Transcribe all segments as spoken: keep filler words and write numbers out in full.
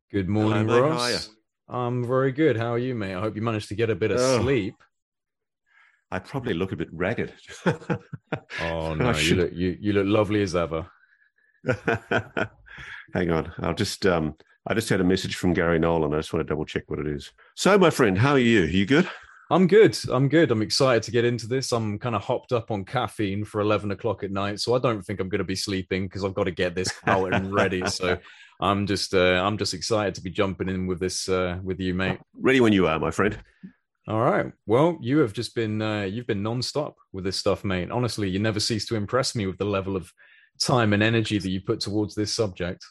Good Hello, morning, mate. How are you? Ross. I'm very good. How are you, mate? I hope you managed to get a bit of Oh, sleep. I probably look a bit ragged. Oh I no, you should. look you you look lovely as ever. Hang on. I'll just um I just had a message from Gary Nolan. I just want to double check what it is. So, my friend, how are you? Are you good? I'm good. I'm good. I'm excited to get into this. I'm kind of hopped up on caffeine for eleven o'clock at night, so I don't think I'm going to be sleeping because I've got to get this out and ready. So I'm just uh, I'm just excited to be jumping in with this uh, with you, mate. Ready when you are, my friend. All right. Well, you have just been uh, you've been nonstop with this stuff, mate. Honestly, you never cease to impress me with the level of time and energy that you put towards this subject.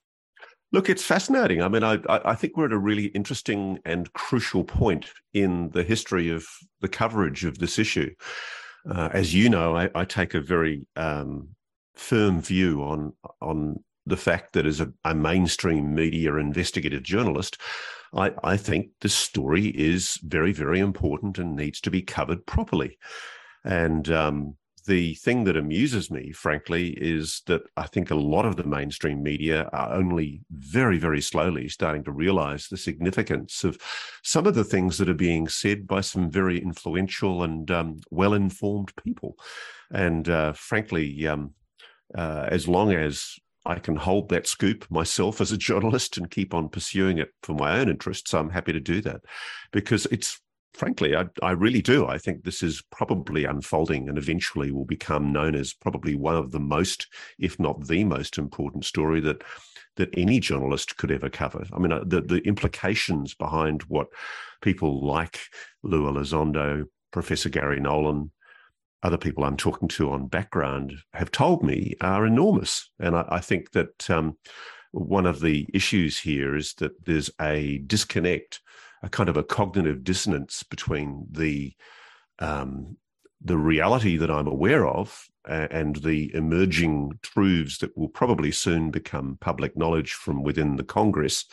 Look, it's fascinating. I mean, I I think we're at a really interesting and crucial point in the history of the coverage of this issue. Uh, as you know, I, I take a very um, firm view on on the fact that as a, a mainstream media investigative journalist, I, I think this story is very, very important and needs to be covered properly. And um, the thing that amuses me, frankly, is that I think a lot of the mainstream media are only very, very slowly starting to realize the significance of some of the things that are being said by some very influential and um, well-informed people. And uh, frankly, um, uh, as long as I can hold that scoop myself as a journalist and keep on pursuing it for my own interests, I'm happy to do that because it's frankly, I, I really do. I think this is probably unfolding and eventually will become known as probably one of the most, if not the most important story that that any journalist could ever cover. I mean, uh, the, the implications behind what people like Lou Elizondo, Professor Gary Nolan, other people I'm talking to on background have told me are enormous. And I, I think that um, one of the issues here is that there's a disconnect, a kind of a cognitive dissonance between the um, the reality that I'm aware of uh, and the emerging truths that will probably soon become public knowledge from within the Congress,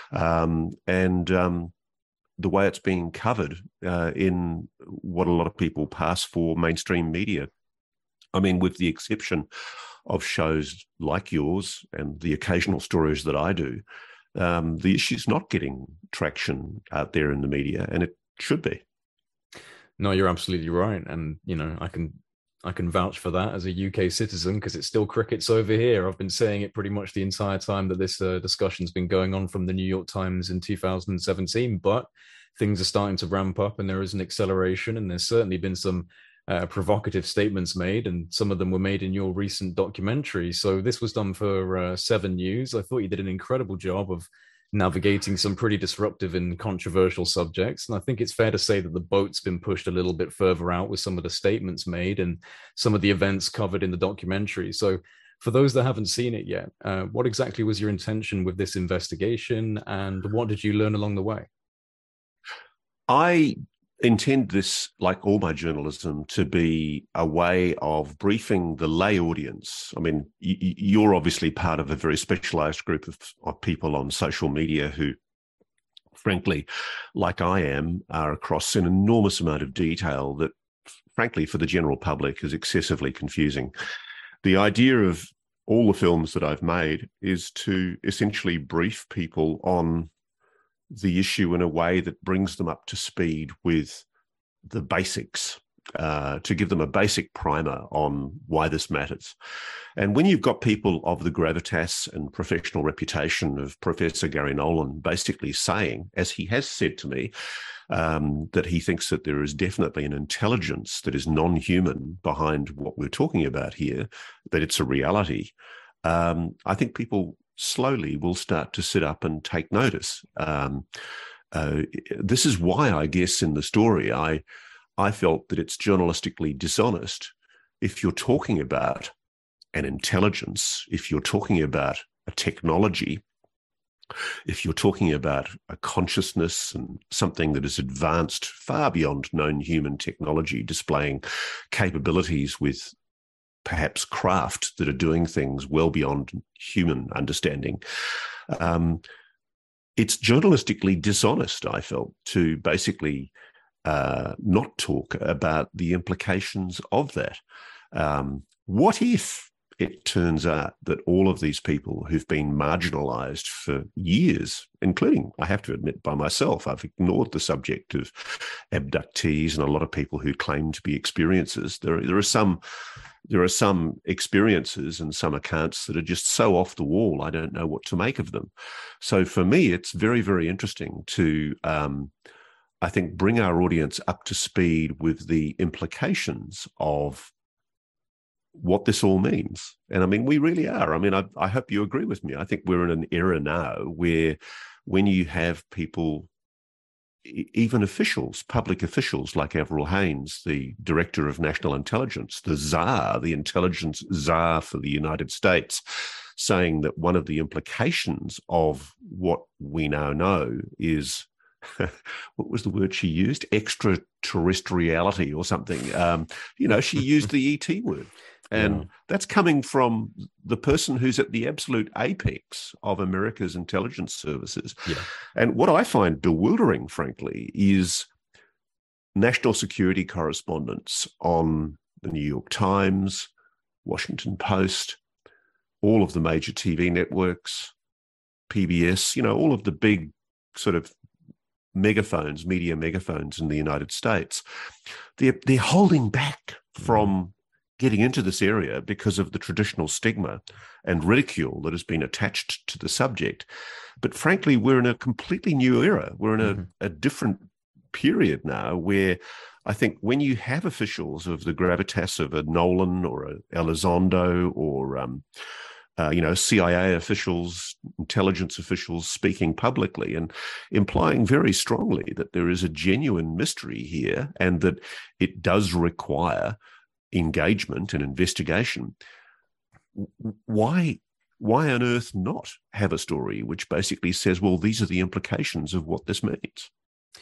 um, and um, the way it's being covered uh, in what a lot of people pass for mainstream media. I mean, with the exception of shows like yours and the occasional stories that I do, um, the issue's not getting traction out there in the media, and it should be. No, you're absolutely right, and you know I can I can vouch for that as a U K citizen because it's still crickets over here. I've been saying it pretty much the entire time that this uh, discussion's been going on from the New York Times in two thousand seventeen, but things are starting to ramp up and there is an acceleration, and there's certainly been some uh, provocative statements made, and some of them were made in your recent documentary. So this was done for uh, Seven News. I thought you did an incredible job of navigating some pretty disruptive and controversial subjects. And I think it's fair to say that the boat's been pushed a little bit further out with some of the statements made and some of the events covered in the documentary. So, for those that haven't seen it yet, uh, what exactly was your intention with this investigation and what did you learn along the way? I intend this, like all my journalism, to be a way of briefing the lay audience. I mean, you're obviously part of a very specialized group of, of people on social media who, frankly, like I am, are across an enormous amount of detail that, frankly, for the general public is excessively confusing. The idea of all the films that I've made is to essentially brief people on the issue in a way that brings them up to speed with the basics, uh, to give them a basic primer on why this matters. And when you've got people of the gravitas and professional reputation of Professor Gary Nolan basically saying, as he has said to me, um, that he thinks that there is definitely an intelligence that is non-human behind what we're talking about here, that it's a reality, um, I think people slowly will start to sit up and take notice. Um, uh, this is why, I guess, in the story, I I felt that it's journalistically dishonest if you're talking about an intelligence, if you're talking about a technology, if you're talking about a consciousness and something that is advanced far beyond known human technology, displaying capabilities with perhaps craft that are doing things well beyond human understanding. Um, it's journalistically dishonest, I felt, to basically uh, not talk about the implications of that. Um, what if it turns out that all of these people who've been marginalized for years, including, I have to admit, by myself, I've ignored the subject of abductees and a lot of people who claim to be experiencers. There, there are some there are some experiences and some accounts that are just so off the wall, I don't know what to make of them. So for me, it's very, very interesting to, um, I think, bring our audience up to speed with the implications of what this all means. And I mean, we really are. I mean, I, I hope you agree with me. I think we're in an era now where when you have people, even officials, public officials like Avril Haines, the Director of National Intelligence, the Tsar, the intelligence czar for the United States, saying that one of the implications of what we now know is, what was the word she used? Extraterrestriality or something. Um, you know, she used the E T word. And yeah. That's coming from the person who's at the absolute apex of America's intelligence services. Yeah. And what I find bewildering, frankly, is national security correspondents on the New York Times, Washington Post, all of the major T V networks, P B S, you know, all of the big sort of megaphones, media megaphones in the United States. They're, they're holding back from getting into this area because of the traditional stigma and ridicule that has been attached to the subject. But frankly, we're in a completely new era. We're in a, mm-hmm. a different period now where I think when you have officials of the gravitas of a Nolan or a Elizondo or, um, uh, you know, C I A officials, intelligence officials speaking publicly and implying very strongly that there is a genuine mystery here and that it does require engagement and investigation, why why on earth not have a story which basically says, well, these are the implications of what this means?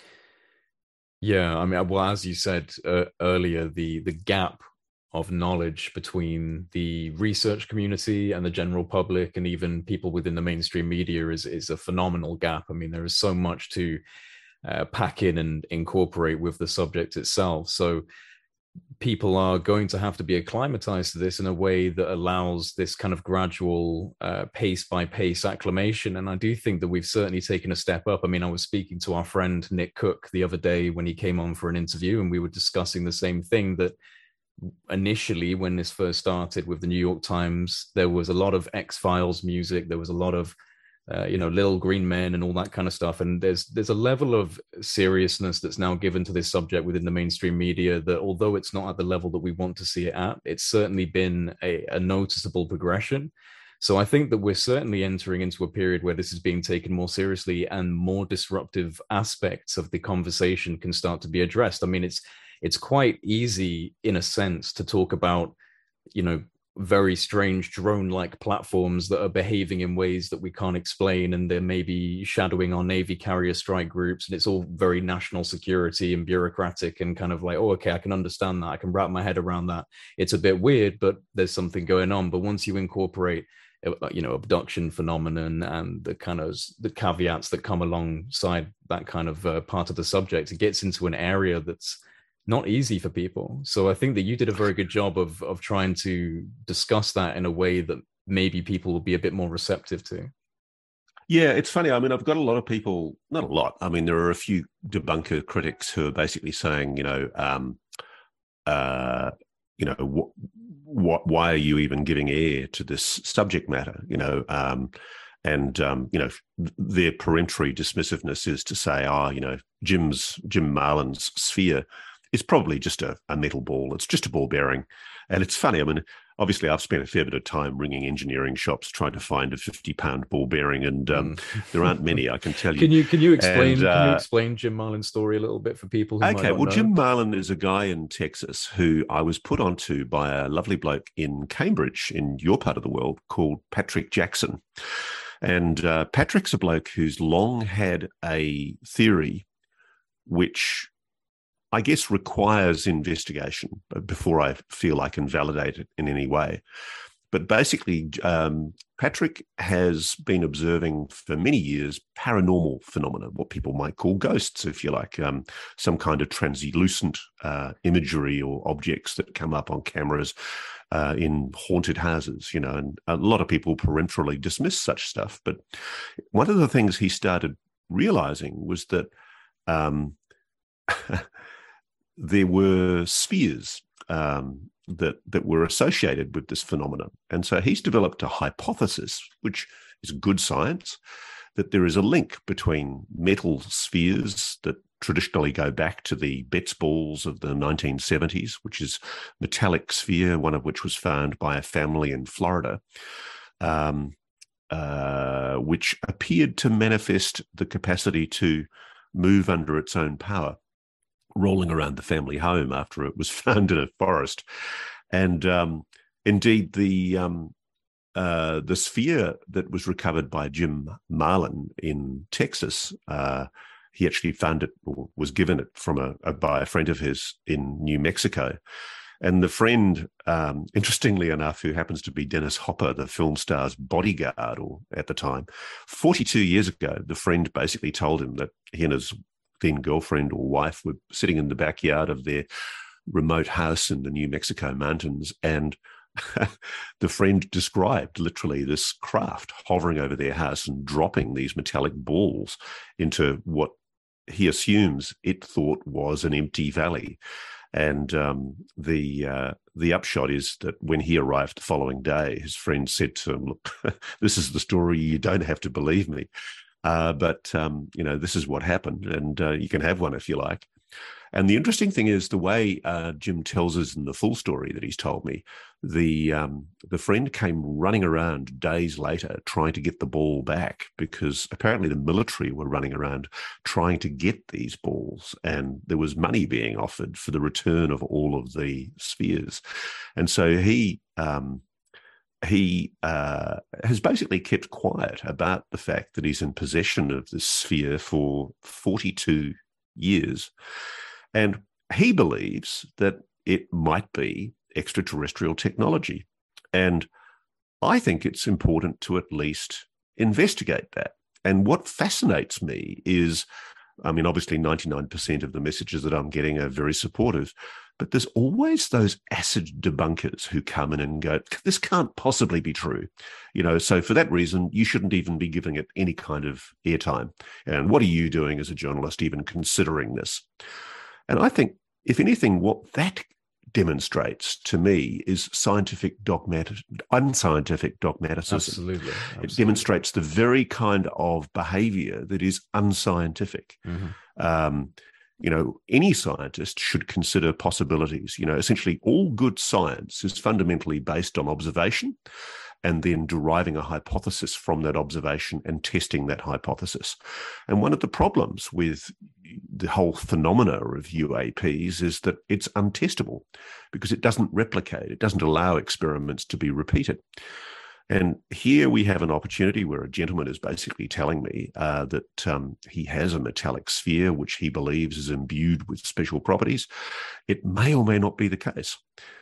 Yeah, I mean, well, as you said uh, earlier, the the gap of knowledge between the research community and the general public and even people within the mainstream media is is a phenomenal gap. I mean, there is so much to uh, pack in and incorporate with the subject itself. So people are going to have to be acclimatized to this in a way that allows this kind of gradual uh, pace by pace acclimation. And I do think that we've certainly taken a step up. I mean, I was speaking to our friend Nick Cook the other day when he came on for an interview, and we were discussing the same thing, that initially when this first started with the New York Times, there was a lot of X-Files music. There was a lot of Uh, you know, Little Green Men and all that kind of stuff. And there's there's a level of seriousness that's now given to this subject within the mainstream media that, although it's not at the level that we want to see it at, it's certainly been a, a noticeable progression. So I think that we're certainly entering into a period where this is being taken more seriously and more disruptive aspects of the conversation can start to be addressed. I mean, it's it's quite easy in a sense to talk about, you know, very strange drone-like platforms that are behaving in ways that we can't explain, and they're maybe shadowing our Navy carrier strike groups, and it's all very national security and bureaucratic and kind of like, oh, okay, I can understand that. I can wrap my head around that. It's a bit weird, but there's something going on. But once you incorporate, you know, abduction phenomenon and the kind of the caveats that come alongside that kind of uh, part of the subject, it gets into an area that's not easy for people. So I think that you did a very good job of of trying to discuss that in a way that maybe people will be a bit more receptive to. Yeah, it's funny. I mean, I've got a lot of people, not a lot. I mean, there are a few debunker critics who are basically saying, you know, um, uh, you know, what, what, why are you even giving air to this subject matter? You know, um, and um, you know, their peremptory dismissiveness is to say, oh, you know, Jim's Jim Marlin's sphere is probably just a, a metal ball. It's just a ball bearing. And it's funny. I mean, obviously, I've spent a fair bit of time ringing engineering shops trying to find a fifty-pound ball bearing, and um, mm. there aren't many, I can tell you. Can you can you explain and, uh, can you explain Jim Marlin's story a little bit for people who okay, might not well, know? Jim Marlin is a guy in Texas who I was put onto by a lovely bloke in Cambridge, in your part of the world, called Patrick Jackson. And uh, Patrick's a bloke who's long had a theory which I guess requires investigation before I feel I can validate it in any way. but basically, um, Patrick has been observing for many years paranormal phenomena, what people might call ghosts, if you like, um, some kind of translucent uh, imagery or objects that come up on cameras uh, in haunted houses, you know, and a lot of people peremptorily dismiss such stuff. But one of the things he started realizing was that um, there were spheres um, that that were associated with this phenomenon. And so he's developed a hypothesis, which is good science, that there is a link between metal spheres that traditionally go back to the Betz balls of the nineteen seventies, which is metallic sphere, one of which was found by a family in Florida, um, uh, which appeared to manifest the capacity to move under its own power, rolling around the family home after it was found in a forest. And um, indeed, the um, uh, the sphere that was recovered by Jim Marlin in Texas, uh, he actually found it, or was given it from a, a by a friend of his in New Mexico. And the friend, um, interestingly enough, who happens to be Dennis Hopper, the film star's bodyguard, or at the time, forty-two years ago, the friend basically told him that he and his then girlfriend or wife were sitting in the backyard of their remote house in the New Mexico mountains, and the friend described literally this craft hovering over their house and dropping these metallic balls into what he assumes it thought was an empty valley. And um, the uh, the upshot is that when he arrived the following day, his friend said to him, "Look, this is the story. You don't have to believe me, uh, but um, you know, this is what happened, and uh, you can have one if you like." And the interesting thing is the way uh, Jim tells us in the full story that he's told me, the um, the friend came running around days later trying to get the ball back, because apparently the military were running around trying to get these balls, and there was money being offered for the return of all of the spheres. And so he um, he uh, has basically kept quiet about the fact that he's in possession of this sphere for forty-two years. And he believes that it might be extraterrestrial technology. And I think it's important to at least investigate that. And what fascinates me is, I mean, obviously ninety-nine percent of the messages that I'm getting are very supportive, but there's always those acid debunkers who come in and go, this can't possibly be true. You know, so for that reason, you shouldn't even be giving it any kind of airtime. And what are you doing as a journalist even considering this? And I think, if anything, what that demonstrates to me is scientific dogmatic, unscientific dogmaticism. Absolutely, absolutely. It demonstrates the very kind of behavior that is unscientific. Mm-hmm. Um, you know, any scientist should consider possibilities. You know, essentially all good science is fundamentally based on observation and then deriving a hypothesis from that observation and testing that hypothesis. And one of the problems with the whole phenomena of U A Ps is that it's untestable because it doesn't replicate. It doesn't allow experiments to be repeated. And here we have an opportunity where a gentleman is basically telling me uh, that um, he has a metallic sphere which he believes is imbued with special properties. It may or may not be the case,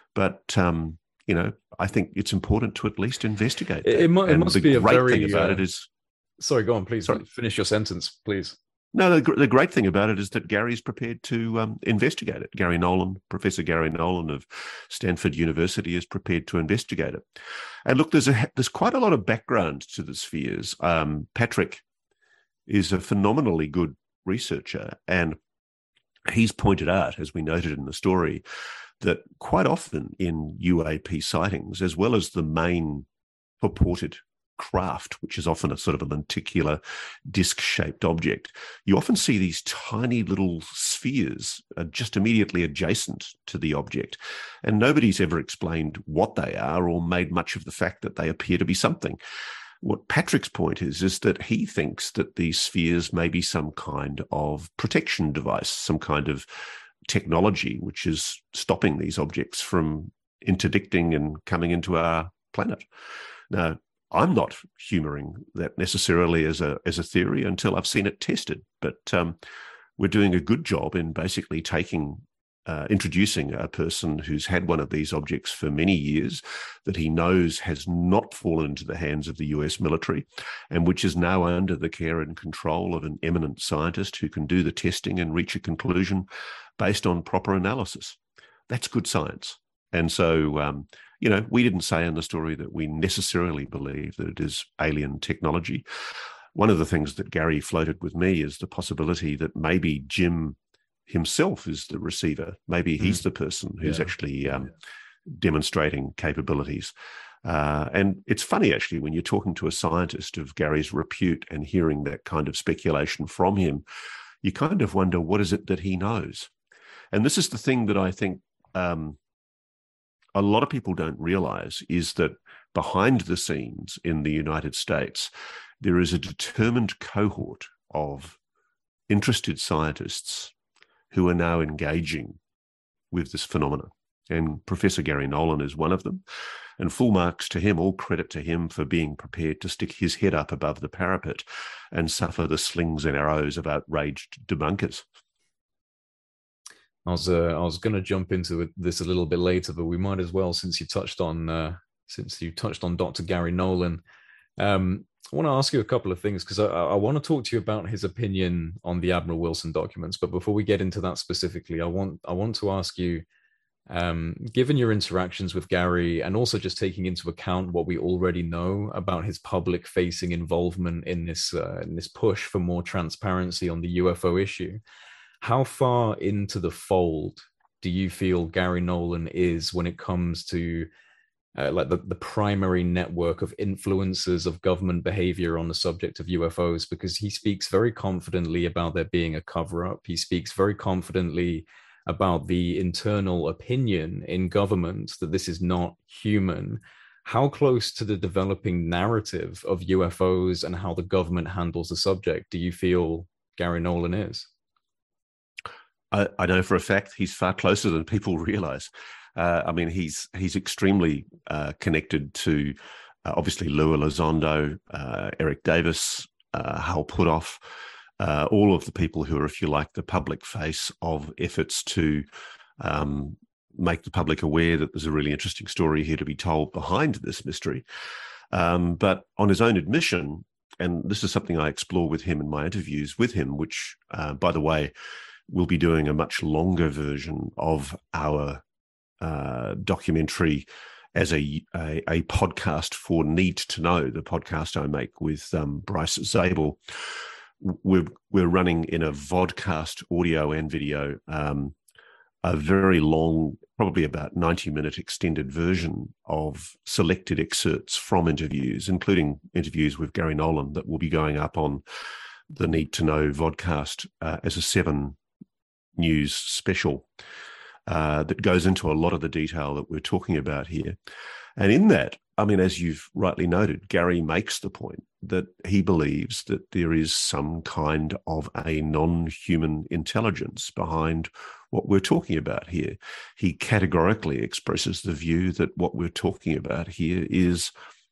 but um, you know, I think it's important to at least investigate that. It, it, mu- it must be a very... The great thing about uh, it is... Sorry, go on, please. Sorry. Finish your sentence, please. No, the, the great thing about it is that Gary's prepared to um, investigate it. Gary Nolan, Professor Gary Nolan of Stanford University, is prepared to investigate it. And look, there's a there's quite a lot of background to the spheres. Um, Patrick is a phenomenally good researcher, and he's pointed out, as we noted in the story, that quite often in U A P sightings, as well as the main purported craft, which is often a sort of a lenticular disc-shaped object, you often see these tiny little spheres uh, just immediately adjacent to the object. And nobody's ever explained what they are or made much of the fact that they appear to be something. What Patrick's point is, is that he thinks that these spheres may be some kind of protection device, some kind of technology which is stopping these objects from interdicting and coming into our planet. Now, I'm not humouring that necessarily as a as a theory until I've seen it tested, but um, we're doing a good job in basically taking uh, introducing a person who's had one of these objects for many years that he knows has not fallen into the hands of the U S military, and which is now under the care and control of an eminent scientist who can do the testing and reach a conclusion based on proper analysis. That's good science. And so, um, you know, we didn't say in the story that we necessarily believe that it is alien technology. One of the things that Gary floated with me is the possibility that maybe Jim himself is the receiver. Maybe he's mm. the person who's yeah. actually um, yeah. demonstrating capabilities. Uh, and it's funny, actually, when you're talking to a scientist of Gary's repute and hearing that kind of speculation from him, you kind of wonder, what is it that he knows? And this is the thing that I think um, a lot of people don't realize, is that behind the scenes in the United States, there is a determined cohort of interested scientists who are now engaging with this phenomenon. And Professor Gary Nolan is one of them. And full marks to him, all credit to him for being prepared to stick his head up above the parapet and suffer the slings and arrows of outraged debunkers. I was uh, I was going to jump into this a little bit later, but we might as well, since you touched on uh, since you touched on Doctor Gary Nolan. Um, I want to ask you a couple of things, because I, I want to talk to you about his opinion on the Admiral Wilson documents. But before we get into that specifically, I want I want to ask you, um, given your interactions with Gary, and also just taking into account what we already know about his public-facing involvement in this uh, in this push for more transparency on the U F O issue, how far into the fold do you feel Gary Nolan is when it comes to Uh, like the, the primary network of influencers of government behavior on the subject of U F Os? Because he speaks very confidently about there being a cover-up. He speaks very confidently about the internal opinion in government that this is not human. How close to the developing narrative of U F Os and how the government handles the subject do you feel Gary Nolan is? I, I know for a fact he's far closer than people realize. Uh, I mean, he's he's extremely uh, connected to uh, obviously Lou Elizondo, uh, Eric Davis, uh, Hal Puthoff, uh, all of the people who are, if you like, the public face of efforts to um, make the public aware that there's a really interesting story here to be told behind this mystery. Um, but on his own admission, and this is something I explore with him in my interviews with him, which, uh, by the way, we'll be doing a much longer version of our Uh, documentary as a, a a podcast for Need to Know, the podcast I make with um, Bryce Zabel. We're we're running in a vodcast, audio and video, um, a very long, probably about ninety minute extended version of selected excerpts from interviews, including interviews with Gary Nolan, that will be going up on the Need to Know vodcast uh, as a seven news special. Uh, that goes into a lot of the detail that we're talking about here. And in that, I mean, as you've rightly noted, Gary makes the point that he believes that there is some kind of a non-human intelligence behind what we're talking about here. He categorically expresses the view that what we're talking about here is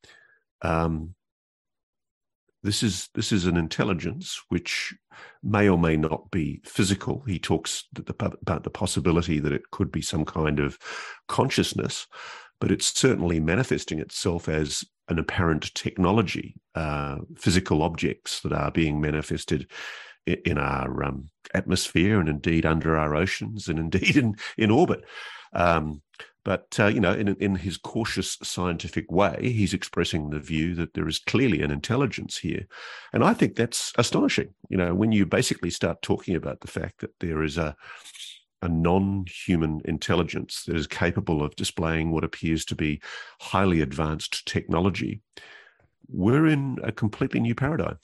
um, This is this is an intelligence which may or may not be physical. He talks about the possibility that it could be some kind of consciousness, but it's certainly manifesting itself as an apparent technology, uh, physical objects that are being manifested in our um, atmosphere and indeed under our oceans and indeed in, in orbit. Um, But, uh, you know, in, in his cautious scientific way, he's expressing the view that there is clearly an intelligence here. And I think that's astonishing. You know, when you basically start talking about the fact that there is a, a non-human intelligence that is capable of displaying what appears to be highly advanced technology, we're in a completely new paradigm.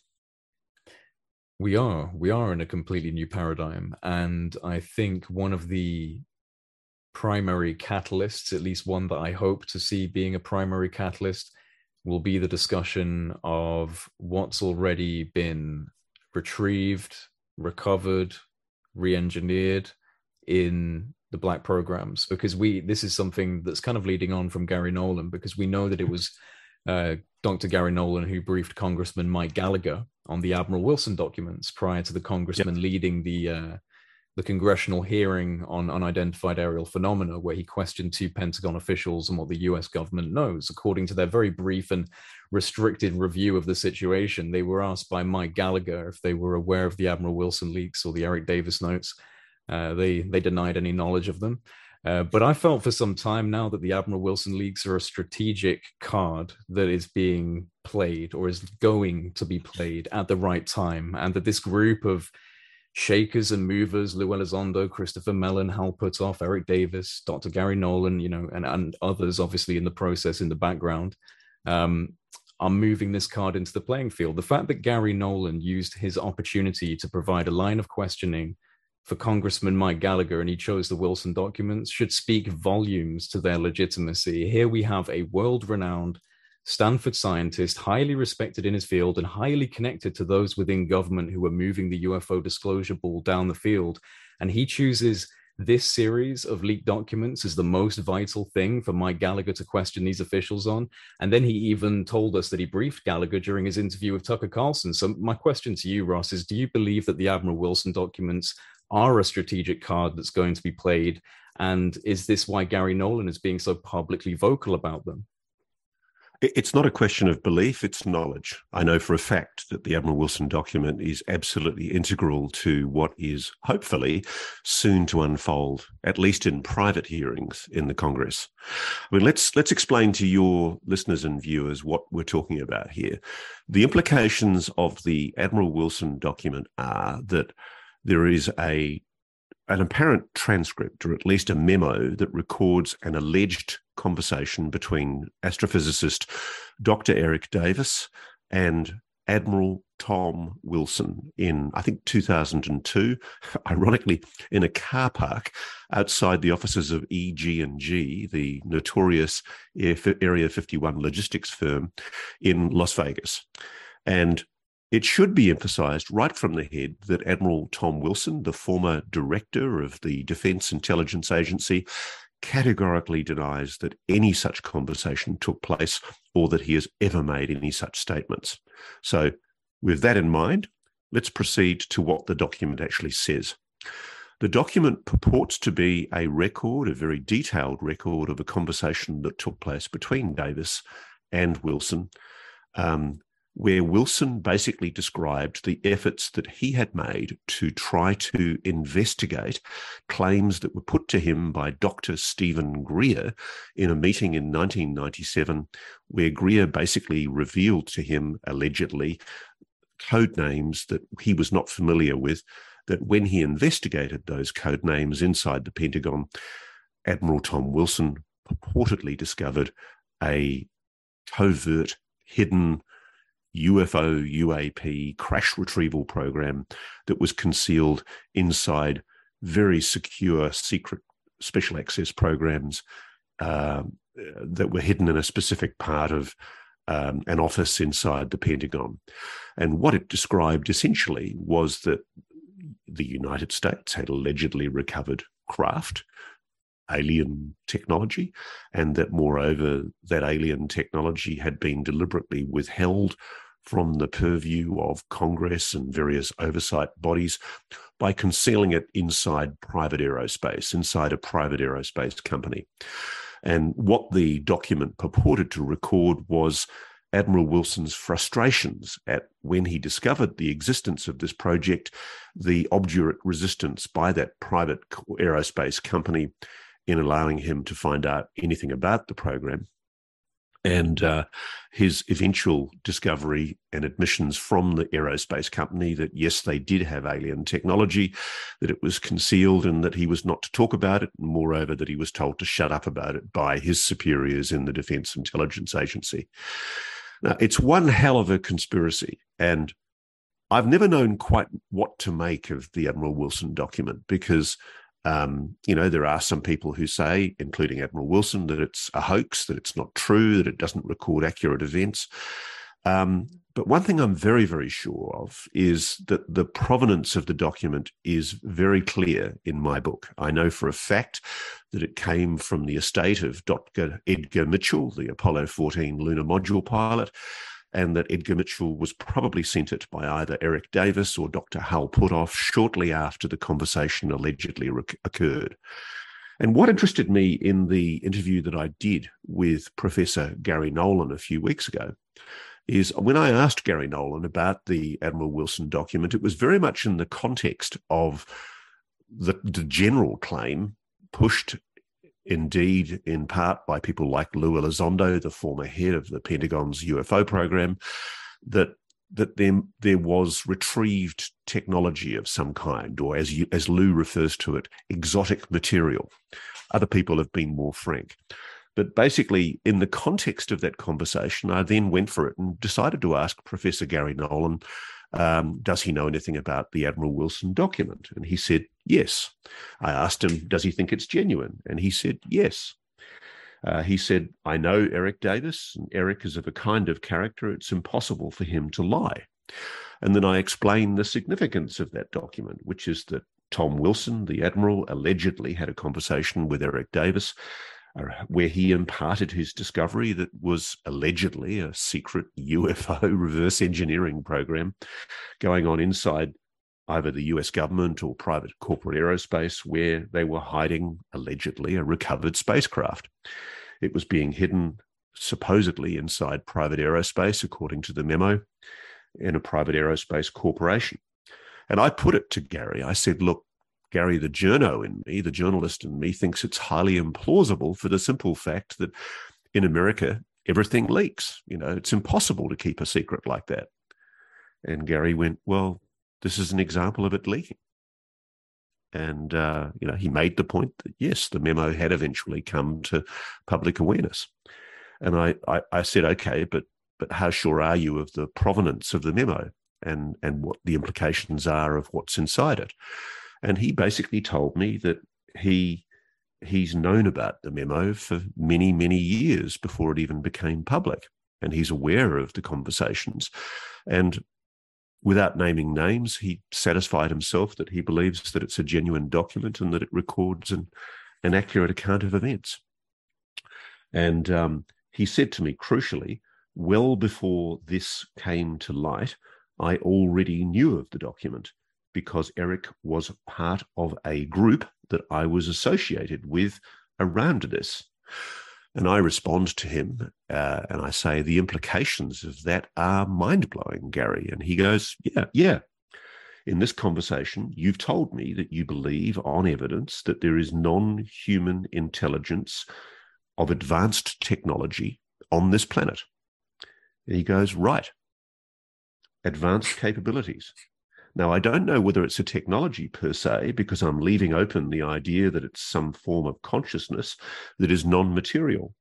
We are. We are in a completely new paradigm. And I think one of the primary catalysts, at least one that I hope to see being a primary catalyst, will be the discussion of what's already been retrieved, recovered, re-engineered in the Black programs. Because we, this is something that's kind of leading on from Gary Nolan, because we know that it was uh, Doctor Gary Nolan who briefed Congressman Mike Gallagher on the Admiral Wilson documents prior to the congressman yep. leading the uh, the congressional hearing on unidentified aerial phenomena, where he questioned two Pentagon officials and what the U S government knows. According to their very brief and restricted review of the situation, they were asked by Mike Gallagher if they were aware of the Admiral Wilson leaks or the Eric Davis notes. Uh, they they denied any knowledge of them. Uh, but I felt for some time now that the Admiral Wilson leaks are a strategic card that is being played or is going to be played at the right time, and that this group of shakers and movers, Lou Elizondo, Christopher Mellon, Hal Puthoff, Eric Davis, Doctor Gary Nolan, you know, and, and others obviously in the process in the background, um, are moving this card into the playing field. The fact that Gary Nolan used his opportunity to provide a line of questioning for Congressman Mike Gallagher, and he chose the Wilson documents, should speak volumes to their legitimacy. Here we have a world-renowned Stanford scientist, highly respected in his field and highly connected to those within government who are moving the U F O disclosure ball down the field. And he chooses this series of leaked documents as the most vital thing for Mike Gallagher to question these officials on. And then he even told us that he briefed Gallagher during his interview with Tucker Carlson. So my question to you, Ross, is do you believe that the Admiral Wilson documents are a strategic card that's going to be played? And is this why Gary Nolan is being so publicly vocal about them? It's not a question of belief, it's knowledge. I know for a fact that the Admiral Wilson document is absolutely integral to what is hopefully soon to unfold, at least in private hearings in the Congress. I mean, let's let's explain to your listeners and viewers what we're talking about here. The implications of the Admiral Wilson document are that there is a an apparent transcript, or at least a memo, that records an alleged conversation between astrophysicist Doctor Eric Davis and Admiral Tom Wilson in, I think, two thousand two, ironically, in a car park outside the offices of E G and G, the notorious Area fifty-one logistics firm in Las Vegas. And it should be emphasized right from the head that Admiral Tom Wilson, the former director of the Defense Intelligence Agency, categorically denies that any such conversation took place or that he has ever made any such statements. So with that in mind, let's proceed to what the document actually says. The document purports to be a record, a very detailed record of a conversation that took place between Davis and Wilson, um, where Wilson basically described the efforts that he had made to try to investigate claims that were put to him by Doctor Stephen Greer in a meeting in nineteen ninety-seven, where Greer basically revealed to him, allegedly, code names that he was not familiar with, that when he investigated those code names inside the Pentagon, Admiral Tom Wilson purportedly discovered a covert, hidden U F O, U A P, crash retrieval program that was concealed inside very secure, secret special access programs uh, that were hidden in a specific part of um, an office inside the Pentagon. And what it described essentially was that the United States had allegedly recovered craft, alien technology, and that moreover, that alien technology had been deliberately withheld from the purview of Congress and various oversight bodies by concealing it inside private aerospace, inside a private aerospace company. And what the document purported to record was Admiral Wilson's frustrations at when he discovered the existence of this project, the obdurate resistance by that private aerospace company in allowing him to find out anything about the program, and uh, his eventual discovery and admissions from the aerospace company that, yes, they did have alien technology, that it was concealed and that he was not to talk about it, and moreover, that he was told to shut up about it by his superiors in the Defense Intelligence Agency. Now, it's one hell of a conspiracy, and I've never known quite what to make of the Admiral Wilson document because Um, you know, there are some people who say, including Admiral Wilson, that it's a hoax, that it's not true, that it doesn't record accurate events. Um, but one thing I'm very, very sure of is that the provenance of the document is very clear in my book. I know for a fact that it came from the estate of Doctor Edgar Mitchell, the Apollo fourteen lunar module pilot. and that Edgar Mitchell was probably sent it by either Eric Davis or Doctor Hal Puthoff shortly after the conversation allegedly rec- occurred. And what interested me in the interview that I did with Professor Gary Nolan a few weeks ago is when I asked Gary Nolan about the Admiral Wilson document, it was very much in the context of the, the general claim, pushed indeed in part by people like Lou Elizondo, the former head of the Pentagon's U F O program, that that there, there was retrieved technology of some kind, or as you, as Lou refers to it, exotic material. Other people have been more frank. But basically, in the context of that conversation, I then went for it and decided to ask Professor Gary Nolan, um, does he know anything about the Admiral Wilson document? And he said, yes. I asked him, does he think it's genuine? And he said, yes. Uh, he said, I know Eric Davis, and Eric is of a kind of character, it's impossible for him to lie. And then I explained the significance of that document, which is that Tom Wilson, the Admiral, allegedly had a conversation with Eric Davis uh, where he imparted his discovery that was allegedly a secret U F O reverse engineering program going on inside either the U S government or private corporate aerospace, where they were hiding, allegedly, a recovered spacecraft. It was being hidden supposedly inside private aerospace, according to the memo, in a private aerospace corporation. And I put it to Gary. I said, look, Gary, the journo in me, the journalist in me, thinks it's highly implausible for the simple fact that in America, everything leaks. You know, it's impossible to keep a secret like that. And Gary went, well, this is an example of it leaking. And, uh, you know, he made the point that, yes, the memo had eventually come to public awareness. And I, I, I said, okay, but but how sure are you of the provenance of the memo and, and what the implications are of what's inside it? And he basically told me that he he's known about the memo for many, many years before it even became public. And he's aware of the conversations. And without naming names, he satisfied himself that he believes that it's a genuine document and that it records an, an accurate account of events. And um, he said to me, crucially, well before this came to light, I already knew of the document because Eric was part of a group that I was associated with around this. And I respond to him uh, and I say, the implications of that are mind-blowing, Gary. And he goes, yeah, yeah. In this conversation, you've told me that you believe on evidence that there is non-human intelligence of advanced technology on this planet. And he goes, right. Advanced capabilities. Now, I don't know whether it's a technology per se, because I'm leaving open the idea that it's some form of consciousness that is non-material.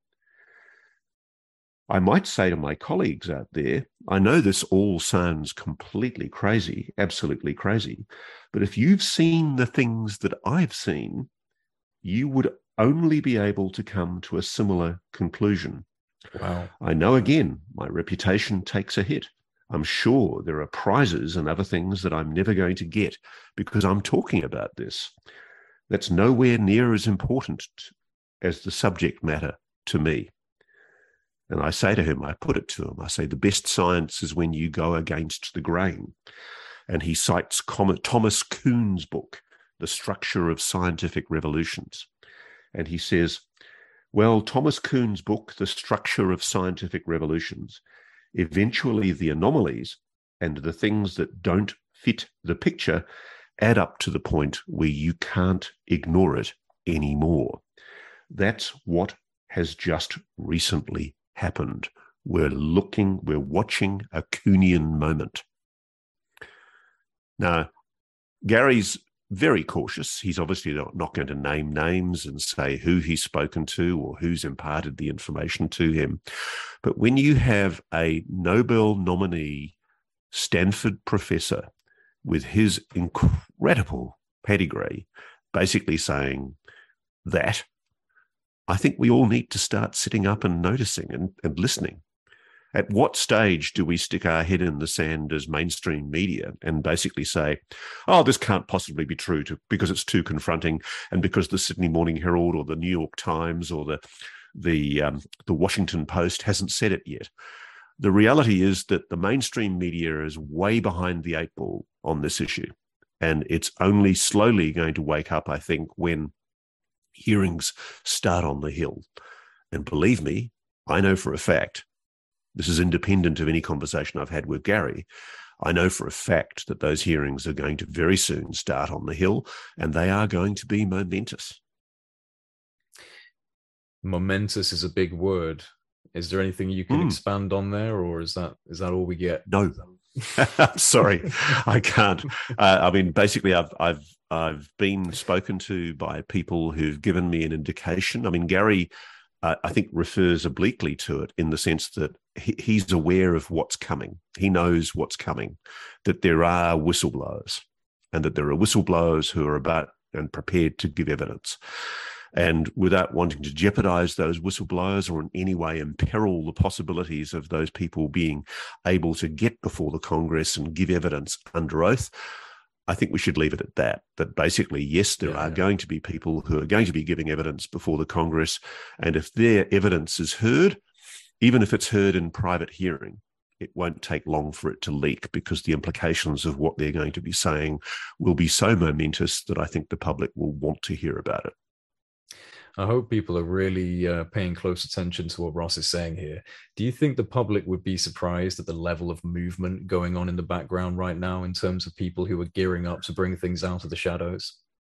I might say to my colleagues out there, I know this all sounds completely crazy, absolutely crazy, but if you've seen the things that I've seen, you would only be able to come to a similar conclusion. Wow. I know, again, my reputation takes a hit. I'm sure there are prizes and other things that I'm never going to get because I'm talking about this. That's nowhere near as important as the subject matter to me. And I say to him, I put it to him, I say, the best science is when you go against the grain. And he cites Thomas Kuhn's book, The Structure of Scientific Revolutions. And he says, well, Thomas Kuhn's book, The Structure of Scientific Revolutions, eventually the anomalies and the things that don't fit the picture add up to the point where you can't ignore it anymore. That's what has just recently happened. We're looking, we're watching a Kuhnian moment. Now, Gary's very cautious. He's obviously not, not going to name names and say who he's spoken to or who's imparted the information to him. But when you have a Nobel nominee Stanford professor with his incredible pedigree basically saying that, I think we all need to start sitting up and noticing and, and listening. At what stage do we stick our head in the sand as mainstream media and basically say, oh, this can't possibly be true to, because it's too confronting and because the Sydney Morning Herald or the New York Times or the the um, the Washington Post hasn't said it yet? the reality is that the mainstream media is way behind the eight ball on this issue. And it's only slowly going to wake up, I think, when hearings start on the Hill. And believe me, I know for a fact, this is independent of any conversation I've had with Gary, I know for a fact that those hearings are going to very soon start on the Hill, and they are going to be momentous. Momentous is a big word. Is there anything you can mm. expand on there, or is that is that all we get? No, I'm sorry, I can't. Uh, I mean, basically, I've I've I've been spoken to by people who've given me an indication. I mean, Gary, uh, I think, refers obliquely to it in the sense that he, he's aware of what's coming. He knows what's coming, that there are whistleblowers, and that there are whistleblowers who are about and prepared to give evidence. And without wanting to jeopardize those whistleblowers or in any way imperil the possibilities of those people being able to get before the Congress and give evidence under oath, I think we should leave it at that. That basically, yes, there yeah, are yeah. going to be people who are going to be giving evidence before the Congress. And if their evidence is heard, even if it's heard in private hearing, it won't take long for it to leak, because the implications of what they're going to be saying will be so momentous that I think the public will want to hear about it. I hope people are really uh, paying close attention to what Ross is saying here. Do you think the public would be surprised at the level of movement going on in the background right now in terms of people who are gearing up to bring things out of the shadows?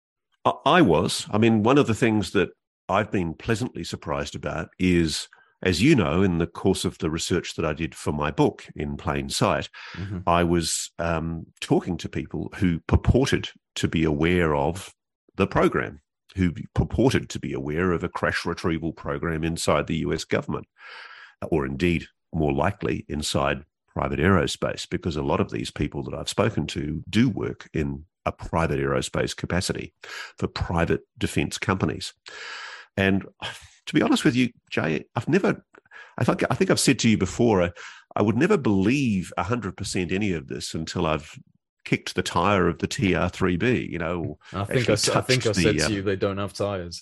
I was. I mean, one of the things that I've been pleasantly surprised about is, as you know, in the course of the research that I did for my book, In Plain Sight, mm-hmm. I was um, talking to people who purported to be aware of the program, who purported to be aware of a crash retrieval program inside the U S government, or indeed, more likely, inside private aerospace, because a lot of these people that I've spoken to do work in a private aerospace capacity for private defense companies. And to be honest with you, Jay, I've never, I think, I think I've said to you before, I, I would never believe one hundred percent any of this until I've kicked the tire of the T R three B, you know. I think I, I think I the, said to um, you they don't have tires.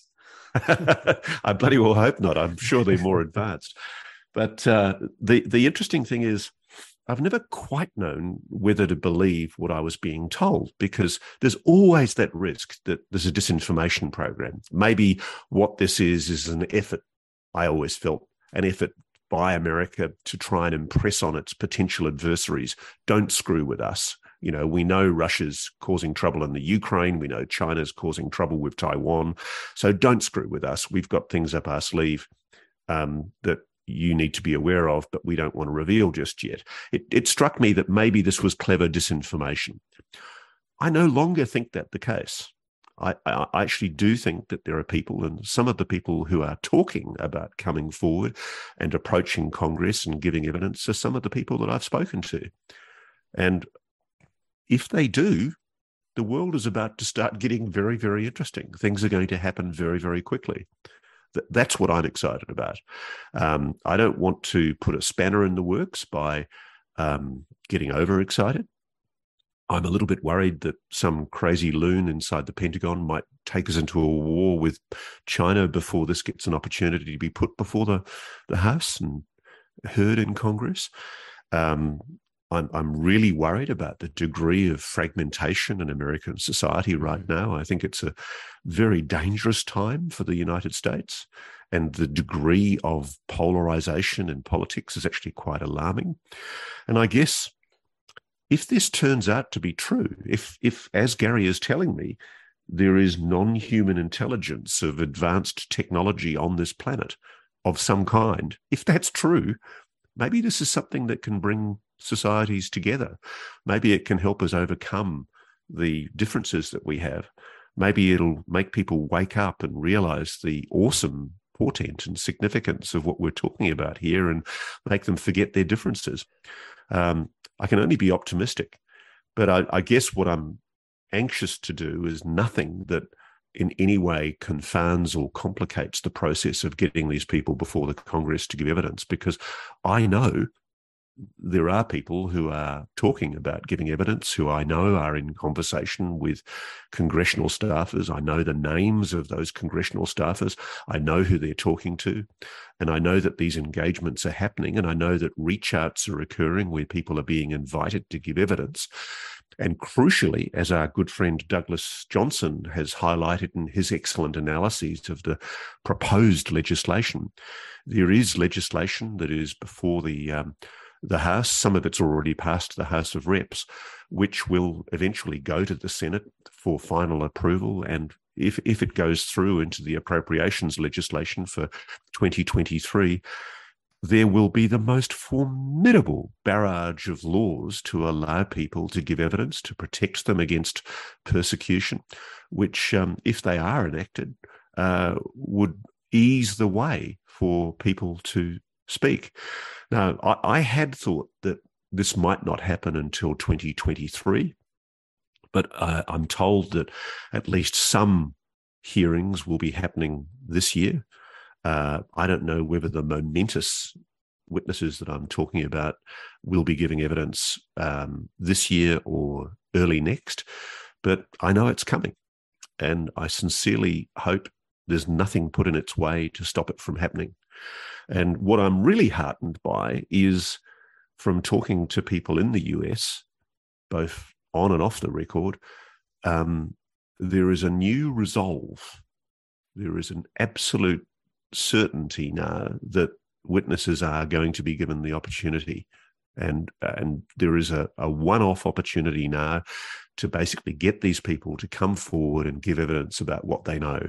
I bloody well hope not. I'm sure they're more advanced. But uh, the the interesting thing is, I've never quite known whether to believe what I was being told, because there's always that risk that there's a disinformation program. Maybe what this is is an effort, I always felt, an effort by America to try and impress on its potential adversaries, don't screw with us. You know, we know Russia's causing trouble in the Ukraine. We know China's causing trouble with Taiwan. So don't screw with us. We've got things up our sleeve um, that you need to be aware of, but we don't want to reveal just yet. It, it struck me that maybe this was clever disinformation. I no longer think that the case. I, I actually do think that there are people, and some of the people who are talking about coming forward and approaching Congress and giving evidence are some of the people that I've spoken to. And if they do, the world is about to start getting very, very interesting. Things are going to happen very, very quickly. Th- that's what I'm excited about. Um, I don't want to put a spanner in the works by um, getting overexcited. I'm a little bit worried that some crazy loon inside the Pentagon might take us into a war with China before this gets an opportunity to be put before the, the House and heard in Congress. Um, I'm, I'm really worried about the degree of fragmentation in American society right now. I think it's a very dangerous time for the United States, and the degree of polarization in politics is actually quite alarming. And I guess if this turns out to be true, if, if as Gary is telling me, there is non-human intelligence of advanced technology on this planet of some kind, if that's true, maybe this is something that can bring societies together. Maybe it can help us overcome the differences that we have. Maybe it'll make people wake up and realize the awesome portent and significance of what we're talking about here and make them forget their differences. Um, I can only be optimistic, but I, I guess what I'm anxious to do is nothing that in any way confounds or complicates the process of getting these people before the Congress to give evidence, because I know there are people who are talking about giving evidence, who I know are in conversation with congressional staffers. I know the names of those congressional staffers. I know who they're talking to. And I know that these engagements are happening. And I know that reach outs are occurring where people are being invited to give evidence. And crucially, as our good friend Douglas Johnson has highlighted in his excellent analyses of the proposed legislation, there is legislation that is before the um, the House. Some of it's already passed the House of Reps, which will eventually go to the Senate for final approval. And if, if it goes through into the appropriations legislation for twenty twenty-three, there will be the most formidable barrage of laws to allow people to give evidence, to protect them against persecution, which, um, if they are enacted, uh, would ease the way for people to speak. Now, I, I had thought that this might not happen until twenty twenty-three, but uh, I'm told that at least some hearings will be happening this year. Uh, I don't know whether the momentous witnesses that I'm talking about will be giving evidence um, this year or early next, but I know it's coming. And I sincerely hope there's nothing put in its way to stop it from happening. And what I'm really heartened by is from talking to people in the U S, both on and off the record, um, there is a new resolve. There is an absolute certainty now that witnesses are going to be given the opportunity. And, and there is a, a one-off opportunity now to basically get these people to come forward and give evidence about what they know.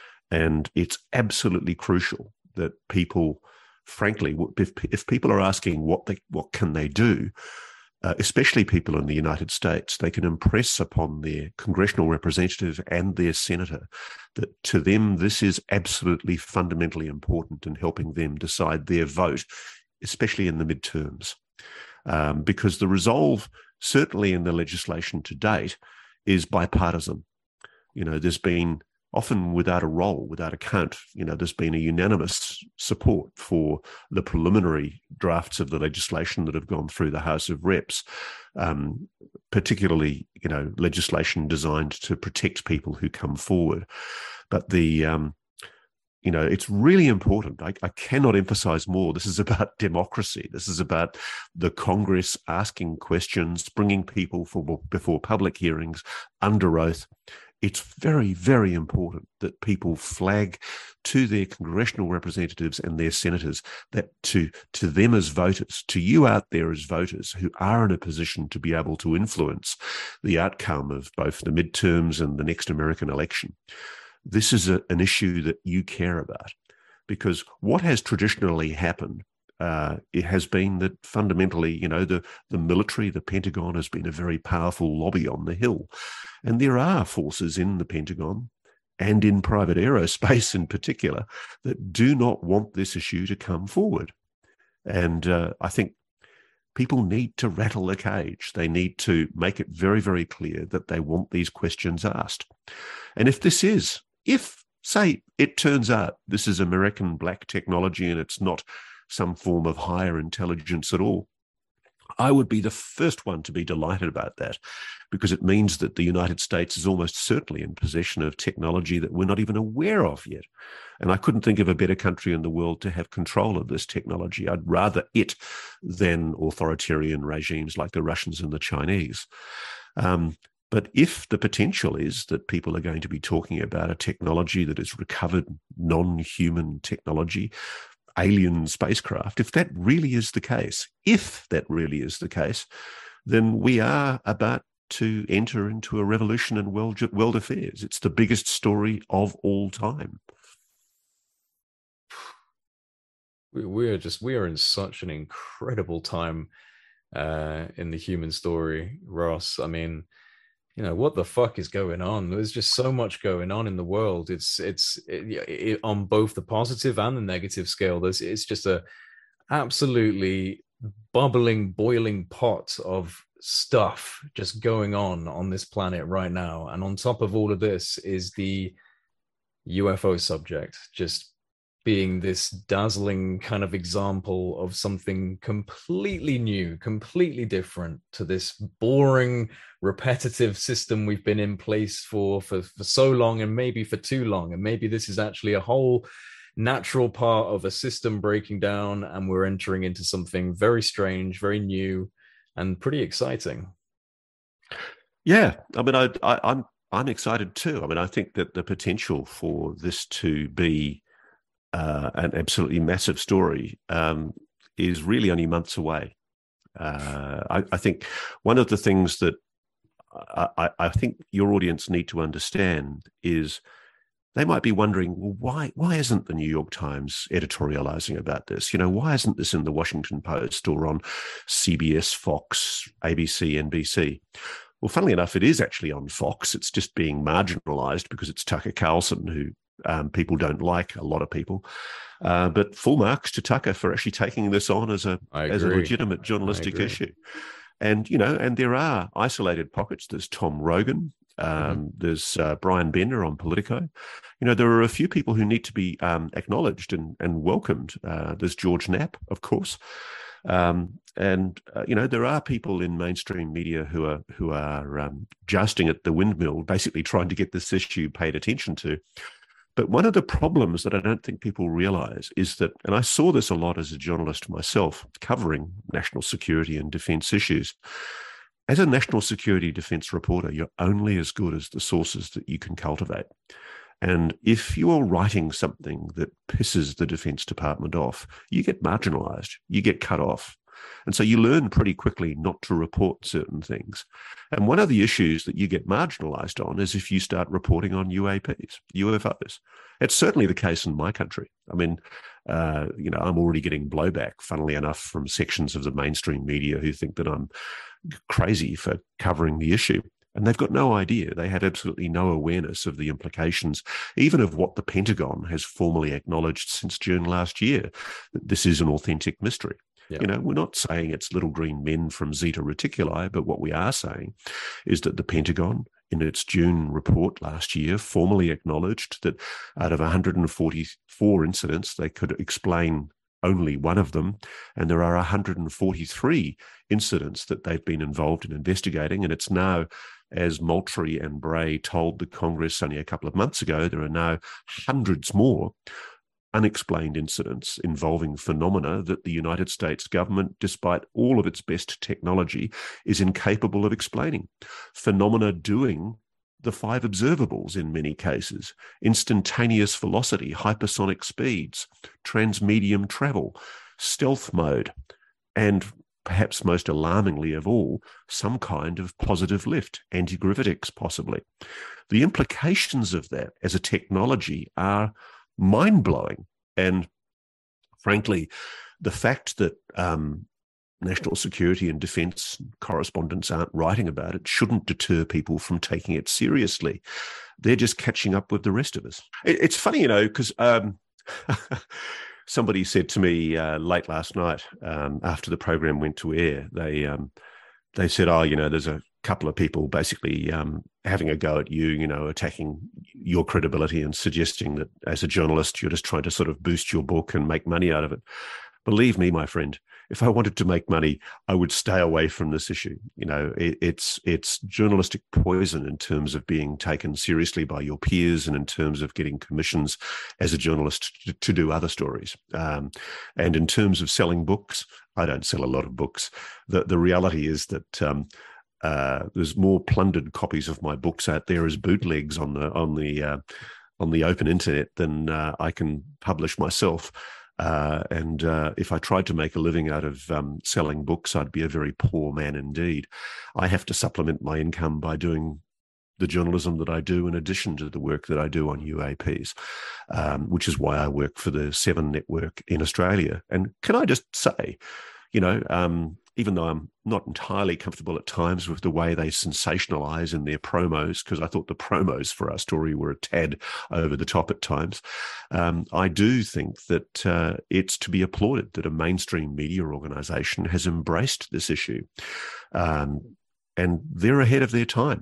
And it's absolutely crucial that people, frankly, if, if people are asking what they, what can they do, uh, especially people in the United States, they can impress upon their congressional representative and their senator that to them this is absolutely fundamentally important in helping them decide their vote, especially in the midterms. Um, because the resolve, certainly in the legislation to date, is bipartisan. You know, there's been often without a roll, without a count, you know, there's been a unanimous support for the preliminary drafts of the legislation that have gone through the House of Reps, um, particularly, you know, legislation designed to protect people who come forward. But the, um, you know, it's really important. I, I cannot emphasize more. This is about democracy. This is about the Congress asking questions, bringing people for, before public hearings under oath. It's very, very important that people flag to their congressional representatives and their senators that to, to them as voters, to you out there as voters who are in a position to be able to influence the outcome of both the midterms and the next American election, this is a, an issue that you care about. Because what has traditionally happened, uh, it has been that fundamentally, you know, the, the military, the Pentagon has been a very powerful lobby on the Hill. And there are forces in the Pentagon and in private aerospace in particular that do not want this issue to come forward. And uh, I think people need to rattle the cage. They need to make it very, very clear that they want these questions asked. And if this is, if, say, it turns out this is American black technology and it's not some form of higher intelligence at all, I would be the first one to be delighted about that, because it means that the United States is almost certainly in possession of technology that we're not even aware of yet. And I couldn't think of a better country in the world to have control of this technology. I'd rather it than authoritarian regimes like the Russians and the Chinese. Um, But if the potential is that people are going to be talking about a technology that is recovered non-human technology, alien spacecraft, if that really is the case, if that really is the case, then we are about to enter into a revolution in world, world affairs. It's the biggest story of all time. We are just, we are in such an incredible time uh, in the human story, Ross. I mean, you know, what the fuck is going on? There's just so much going on in the world. It's it's it, it, on both the positive and the negative scale. There's it's just a absolutely bubbling, boiling pot of stuff just going on on this planet right now. And on top of all of this is the U F O subject just being this dazzling kind of example of something completely new, completely different to this boring, repetitive system we've been in place for, for, for so long, and maybe for too long. And maybe this is actually a whole natural part of a system breaking down, and we're entering into something very strange, very new, and pretty exciting. Yeah, I mean, I, I, I'm I'm excited too. I mean, I think that the potential for this to be uh, an absolutely massive story um, is really only months away. Uh, I, I think one of the things that I, I think your audience need to understand is they might be wondering, well, why why isn't the New York Times editorializing about this? You know, why isn't this in the Washington Post or on C B S, Fox, A B C, N B C? Well, funnily enough, it is actually on Fox. It's just being marginalized because it's Tucker Carlson, who um, people don't like, a lot of people. Uh, but full marks to Tucker for actually taking this on as a as a legitimate journalistic issue. And, you know, and there are isolated pockets. There's Tom Rogan. Um, mm-hmm. There's uh, Brian Bender on Politico. You know, there are a few people who need to be um, acknowledged and, and welcomed. Uh, there's George Knapp, of course. Um, and, uh, you know, there are people in mainstream media who are who are um, jousting at the windmill, basically trying to get this issue paid attention to. But one of the problems that I don't think people realize is that, and I saw this a lot as a journalist myself, covering national security and defense issues. As a national security defense reporter, you're only as good as the sources that you can cultivate. And if you are writing something that pisses the Defense Department off, you get marginalized, you get cut off. And so you learn pretty quickly not to report certain things. And one of the issues that you get marginalized on is if you start reporting on U A Ps, U F Os. It's certainly the case in my country. I mean, uh, you know, I'm already getting blowback, funnily enough, from sections of the mainstream media who think that I'm crazy for covering the issue. And they've got no idea. They had absolutely no awareness of the implications, even of what the Pentagon has formally acknowledged since June last year, that this is an authentic mystery. Yeah. You know, we're not saying it's little green men from Zeta Reticuli, but what we are saying is that the Pentagon, in its June report last year, formally acknowledged that out of one hundred forty-four incidents, they could explain only one of them, and there are one hundred forty-three incidents that they've been involved in investigating, and it's now, as Moultrie and Bray told the Congress only a couple of months ago, there are now hundreds more unexplained incidents involving phenomena that the United States government, despite all of its best technology, is incapable of explaining. Phenomena doing the five observables in many cases: instantaneous velocity, hypersonic speeds, transmedium travel, stealth mode, and perhaps most alarmingly of all, some kind of positive lift, antigravitics possibly. The implications of that as a technology are mind-blowing. And frankly, the fact that um, national security and defense correspondents aren't writing about it shouldn't deter people from taking it seriously. They're just catching up with the rest of us. It, it's funny, you know, because um, somebody said to me uh, late last night um, after the program went to air, they um, they said, oh, you know, there's a couple of people basically um, having a go at you, you know, attacking your credibility and suggesting that as a journalist, you're just trying to sort of boost your book and make money out of it. Believe me, my friend, if I wanted to make money, I would stay away from this issue. You know, it, it's it's journalistic poison in terms of being taken seriously by your peers and in terms of getting commissions as a journalist to, to do other stories. Um, and in terms of selling books, I don't sell a lot of books. The, the reality is that um, uh, there's more plundered copies of my books out there as bootlegs on the on the uh, on the open internet than uh, I can publish myself. Uh, and uh, if I tried to make a living out of um, selling books, I'd be a very poor man indeed. I have to supplement my income by doing the journalism that I do in addition to the work that I do on U A Ps, um, which is why I work for the Seven Network in Australia. And can I just say, you know, um, even though I'm not entirely comfortable at times with the way they sensationalize in their promos, because I thought the promos for our story were a tad over the top at times, um, I do think that uh, it's to be applauded that a mainstream media organization has embraced this issue. Um, and they're ahead of their time.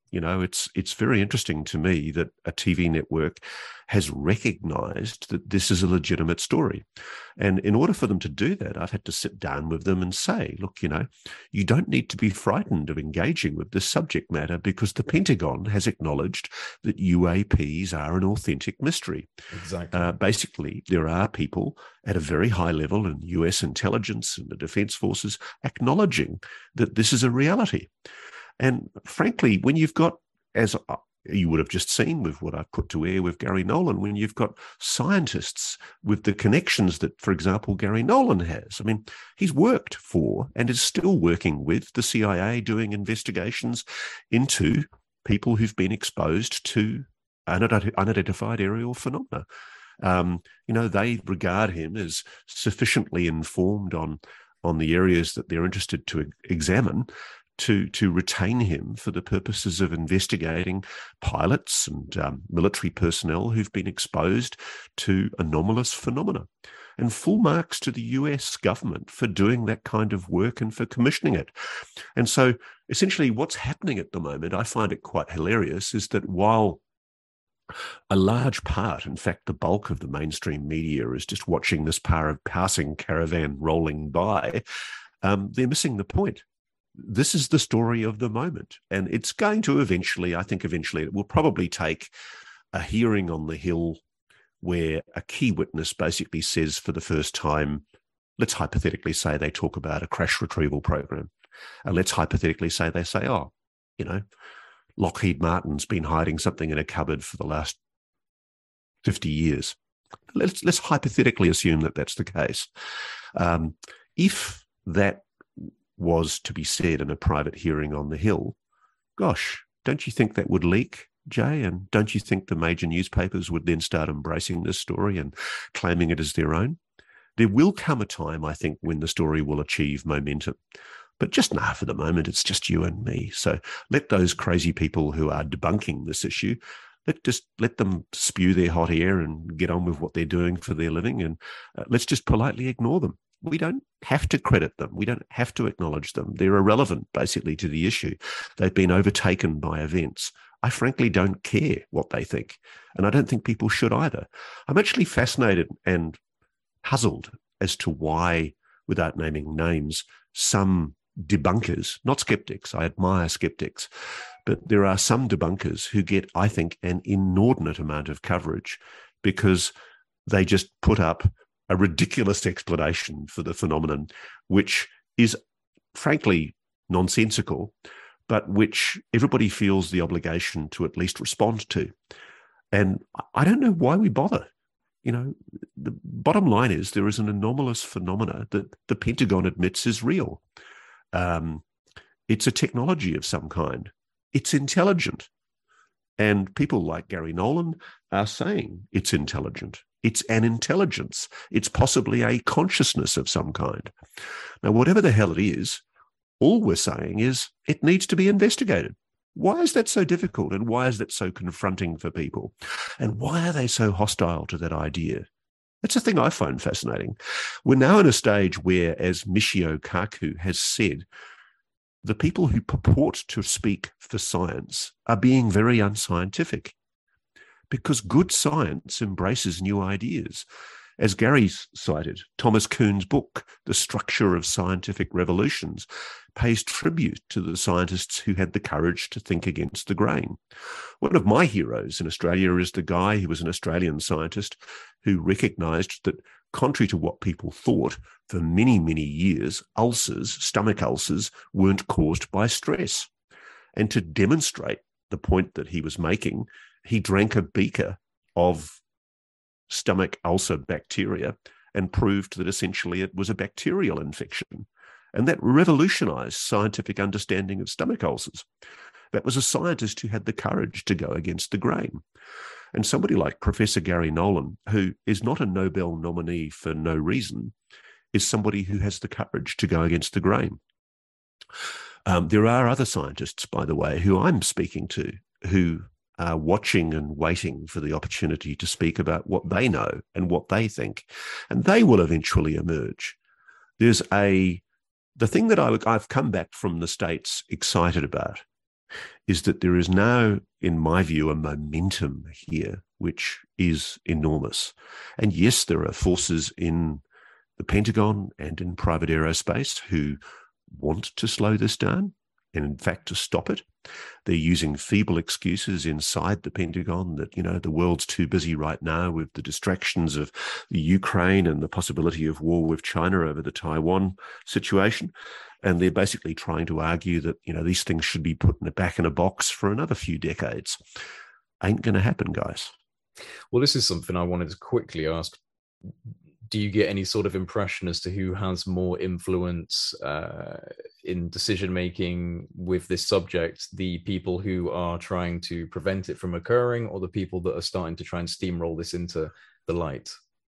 You know, it's it's very interesting to me that a T V network has recognized that this is a legitimate story. And in order for them to do that, I've had to sit down with them and say, look, you know, you don't need to be frightened of engaging with this subject matter because the Pentagon has acknowledged that U A Ps are an authentic mystery. Exactly. Uh, basically, there are people at a very high level in U S intelligence and the defense forces acknowledging that this is a reality. And frankly, when you've got, as you would have just seen with what I've put to air with Gary Nolan, when you've got scientists with the connections that, for example, Gary Nolan has. I mean, he's worked for and is still working with the C I A doing investigations into people who've been exposed to unidentified aerial phenomena. Um, you know, they regard him as sufficiently informed on, on the areas that they're interested to examine to to retain him for the purposes of investigating pilots and um, military personnel who've been exposed to anomalous phenomena. And full marks to the U S government for doing that kind of work and for commissioning it. And so essentially what's happening at the moment, I find it quite hilarious, is that while a large part, in fact, the bulk of the mainstream media is just watching this par of passing caravan rolling by, um, they're missing the point. This is the story of the moment. And it's going to eventually, I think eventually, it will probably take a hearing on the Hill where a key witness basically says for the first time, let's hypothetically say they talk about a crash retrieval program. And let's hypothetically say they say, oh, you know, Lockheed Martin's been hiding something in a cupboard for the last fifty years. Let's, let's hypothetically assume that that's the case. Um, if that was to be said in a private hearing on the Hill, gosh, don't you think that would leak, Jay? And don't you think the major newspapers would then start embracing this story and claiming it as their own? There will come a time, I think, when the story will achieve momentum. But just now, for the moment, it's just you and me. So let those crazy people who are debunking this issue, let just let them spew their hot air and get on with what they're doing for their living. And uh, let's just politely ignore them. We don't have to credit them. We don't have to acknowledge them. They're irrelevant, basically, to the issue. They've been overtaken by events. I frankly don't care what they think, and I don't think people should either. I'm actually fascinated and puzzled as to why, without naming names, some debunkers, not skeptics, I admire skeptics, but there are some debunkers who get, I think, an inordinate amount of coverage because they just put up a ridiculous explanation for the phenomenon, which is frankly nonsensical, but which everybody feels the obligation to at least respond to. And I don't know why we bother. You know, the bottom line is there is an anomalous phenomena that the Pentagon admits is real. Um, it's a technology of some kind. It's intelligent. And people like Gary Nolan are saying it's intelligent. It's an intelligence. It's possibly a consciousness of some kind. Now, whatever the hell it is, all we're saying is it needs to be investigated. Why is that so difficult? And why is that so confronting for people? And why are they so hostile to that idea? That's the thing I find fascinating. We're now in a stage where, as Michio Kaku has said, the people who purport to speak for science are being very unscientific because good science embraces new ideas. As Gary cited, Thomas Kuhn's book, The Structure of Scientific Revolutions, pays tribute to the scientists who had the courage to think against the grain. One of my heroes in Australia is the guy who was an Australian scientist who recognised that, contrary to what people thought, for many, many years, ulcers, stomach ulcers, weren't caused by stress. And to demonstrate the point that he was making, he drank a beaker of stomach ulcer bacteria and proved that essentially it was a bacterial infection. And that revolutionized scientific understanding of stomach ulcers. That was a scientist who had the courage to go against the grain. And somebody like Professor Gary Nolan, who is not a Nobel nominee for no reason, is somebody who has the courage to go against the grain. Um, there are other scientists, by the way, who I'm speaking to, who are watching and waiting for the opportunity to speak about what they know and what they think, and they will eventually emerge. There's a, the thing that I, I've come back from the States excited about is that there is now, in my view, a momentum here which is enormous. And yes, there are forces in the Pentagon and in private aerospace who want to slow this down and, in fact, to stop it. They're using feeble excuses inside the Pentagon that, you know, the world's too busy right now with the distractions of the Ukraine and the possibility of war with China over the Taiwan situation. And they're basically trying to argue that, you know, these things should be put in the back in a box for another few decades. Ain't going to happen, guys. Well, this is something I wanted to quickly ask. Do you get any sort of impression as to who has more influence uh, in decision-making with this subject, the people who are trying to prevent it from occurring or the people that are starting to try and steamroll this into the light?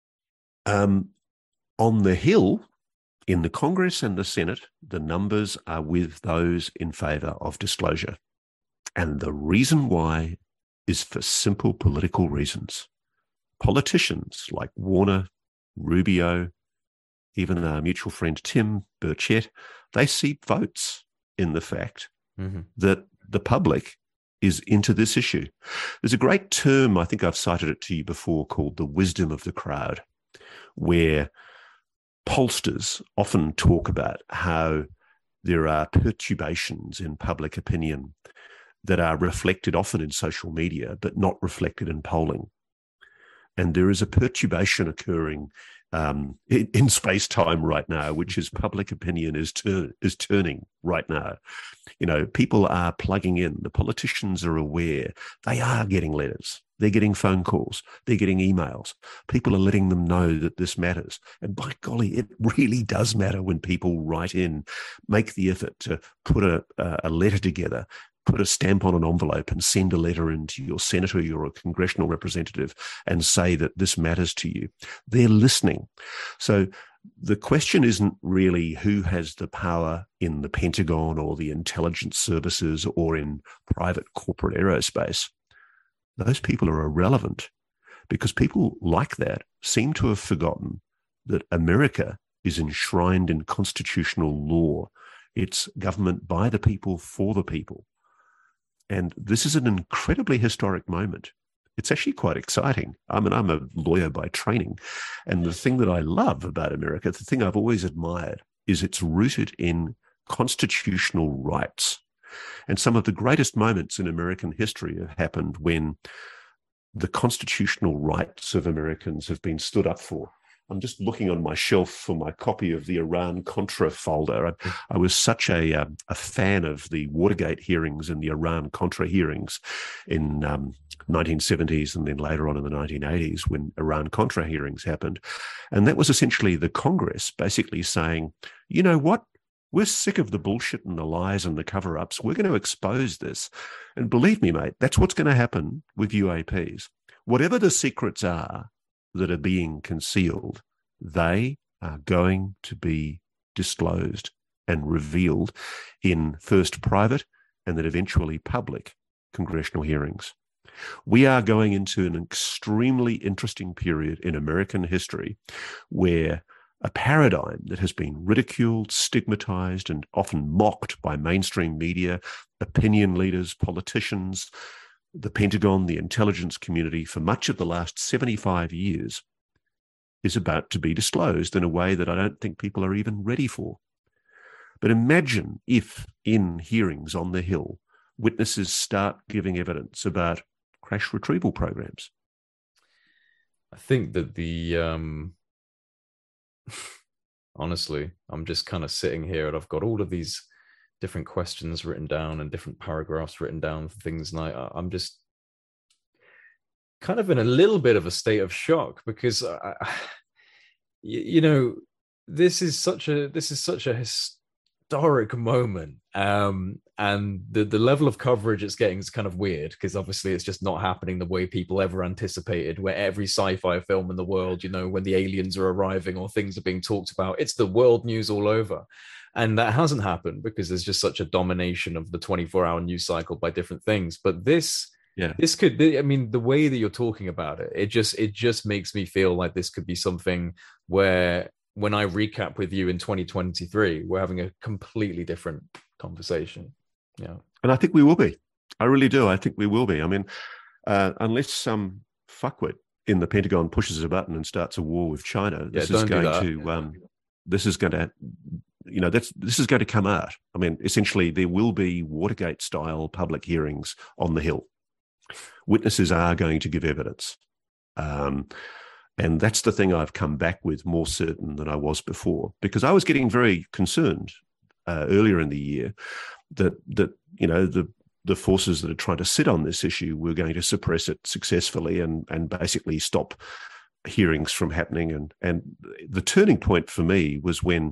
Um, on the Hill, in the Congress and the Senate, the numbers are with those in favour of disclosure. And the reason why is for simple political reasons. Politicians like Warner, Rubio, even our mutual friend Tim Burchett, they see votes in the fact mm-hmm. that the public is into this issue. There's a great term, I think I've cited it to you before, called the wisdom of the crowd, where pollsters often talk about how there are perturbations in public opinion that are reflected often in social media, but not reflected in polling. And there is a perturbation occurring um, in, in space-time right now, which is public opinion is, tur- is turning right now. You know, people are plugging in. The politicians are aware. They are getting letters. They're getting phone calls. They're getting emails. People are letting them know that this matters. And by golly, it really does matter when people write in, make the effort to put a, a letter together, put a stamp on an envelope and send a letter into your senator, your congressional representative, and say that this matters to you. They're listening. So the question isn't really who has the power in the Pentagon or the intelligence services or in private corporate aerospace. Those people are irrelevant because people like that seem to have forgotten that America is enshrined in constitutional law. It's government by the people, for the people. And this is an incredibly historic moment. It's actually quite exciting. I mean, I'm a lawyer by training. And the thing that I love about America, the thing I've always admired, is it's rooted in constitutional rights. And some of the greatest moments in American history have happened when the constitutional rights of Americans have been stood up for. I'm just looking on my shelf for my copy of the Iran-Contra folder. I, I was such a, a, a fan of the Watergate hearings and the Iran-Contra hearings in um, nineteen seventies and then later on in the nineteen eighties when Iran-Contra hearings happened. And that was essentially the Congress basically saying, you know what? We're sick of the bullshit and the lies and the cover-ups. We're going to expose this. And believe me, mate, that's what's going to happen with U A Ps. Whatever the secrets are that are being concealed, they are going to be disclosed and revealed in first private and then eventually public congressional hearings. We are going into an extremely interesting period in American history where a paradigm that has been ridiculed, stigmatized, and often mocked by mainstream media, opinion leaders, politicians, the Pentagon, the intelligence community for much of the last seventy-five years is about to be disclosed in a way that I don't think people are even ready for. But imagine if in hearings on the Hill, witnesses start giving evidence about crash retrieval programs. I think that the, um, honestly, I'm just kind of sitting here and I've got all of these different questions written down and different paragraphs written down for things. And I, I'm just kind of in a little bit of a state of shock because, I, you, you know, this is such a, this is such a historic moment. Um, and the, the level of coverage it's getting is kind of weird because obviously it's just not happening the way people ever anticipated, where every sci-fi film in the world, you know, when the aliens are arriving or things are being talked about, it's the world news all over. And that hasn't happened because there's just such a domination of the twenty-four hour news cycle by different things. But this, yeah, this could, I mean, the way that you're talking about it, it just, it just makes me feel like this could be something where when I recap with you in twenty twenty-three, we're having a completely different conversation. Yeah. And I think we will be. I really do. I think we will be. I mean, uh, unless some fuckwit in the Pentagon pushes a button and starts a war with China, this yeah, is going to, um, this is going to, you know, that's this is going to come out. I mean, essentially, there will be Watergate-style public hearings on the Hill. Witnesses are going to give evidence. Um, and that's the thing I've come back with more certain than I was before, because I was getting very concerned uh, earlier in the year that, that you know, the the forces that are trying to sit on this issue were going to suppress it successfully and, and basically stop hearings from happening. And, and the turning point for me was when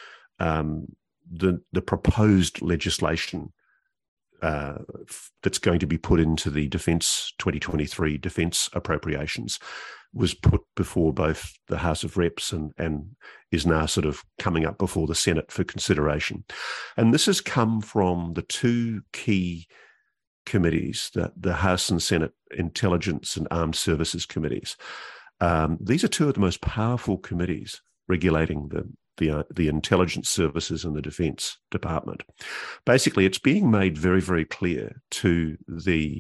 um, the, the proposed legislation uh, that's going to be put into the Defence twenty twenty-three Defence appropriations was put before both the House of Reps and, and is now sort of coming up before the Senate for consideration. And this has come from the two key committees, the, the House and Senate Intelligence and Armed Services Committees. Um, these are two of the most powerful committees regulating the, the, uh, the intelligence services and the Defence Department. Basically, it's being made very, very clear to the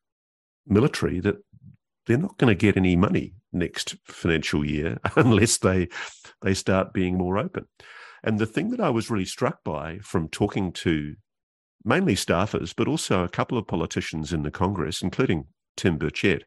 military that they're not going to get any money next financial year unless they they start being more open. And the thing that I was really struck by from talking to mainly staffers, but also a couple of politicians in the Congress, including Tim Burchett,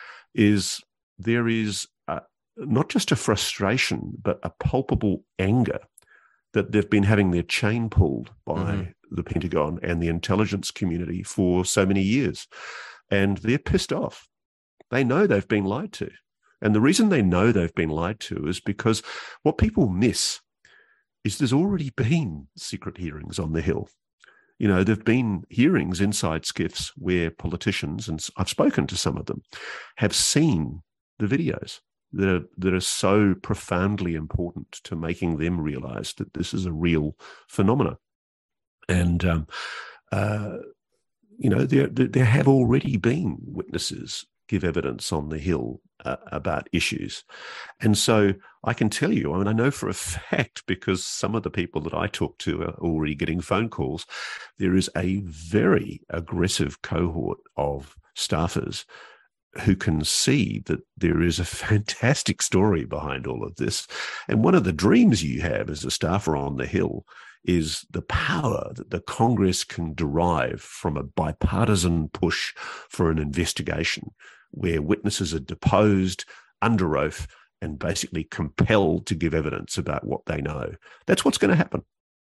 is there is a, not just a frustration, but a palpable anger that they've been having their chain pulled by mm-hmm. the Pentagon and the intelligence community for so many years. And they're pissed off. They know they've been lied to. And the reason they know they've been lied to is because what people miss is there's already been secret hearings on the Hill. You know, there've been hearings inside SCIFs where politicians, and I've spoken to some of them, have seen the videos that are, that are so profoundly important to making them realize that this is a real phenomenon. And, um, uh, you know, there, there have already been witnesses give evidence on the Hill uh, about issues. And so I can tell you, I mean, I know for a fact, because some of the people that I talk to are already getting phone calls, there is a very aggressive cohort of staffers who can see that there is a fantastic story behind all of this. And one of the dreams you have as a staffer on the Hill is the power that the Congress can derive from a bipartisan push for an investigation where witnesses are deposed under oath and basically compelled to give evidence about what they know. That's what's going to happen.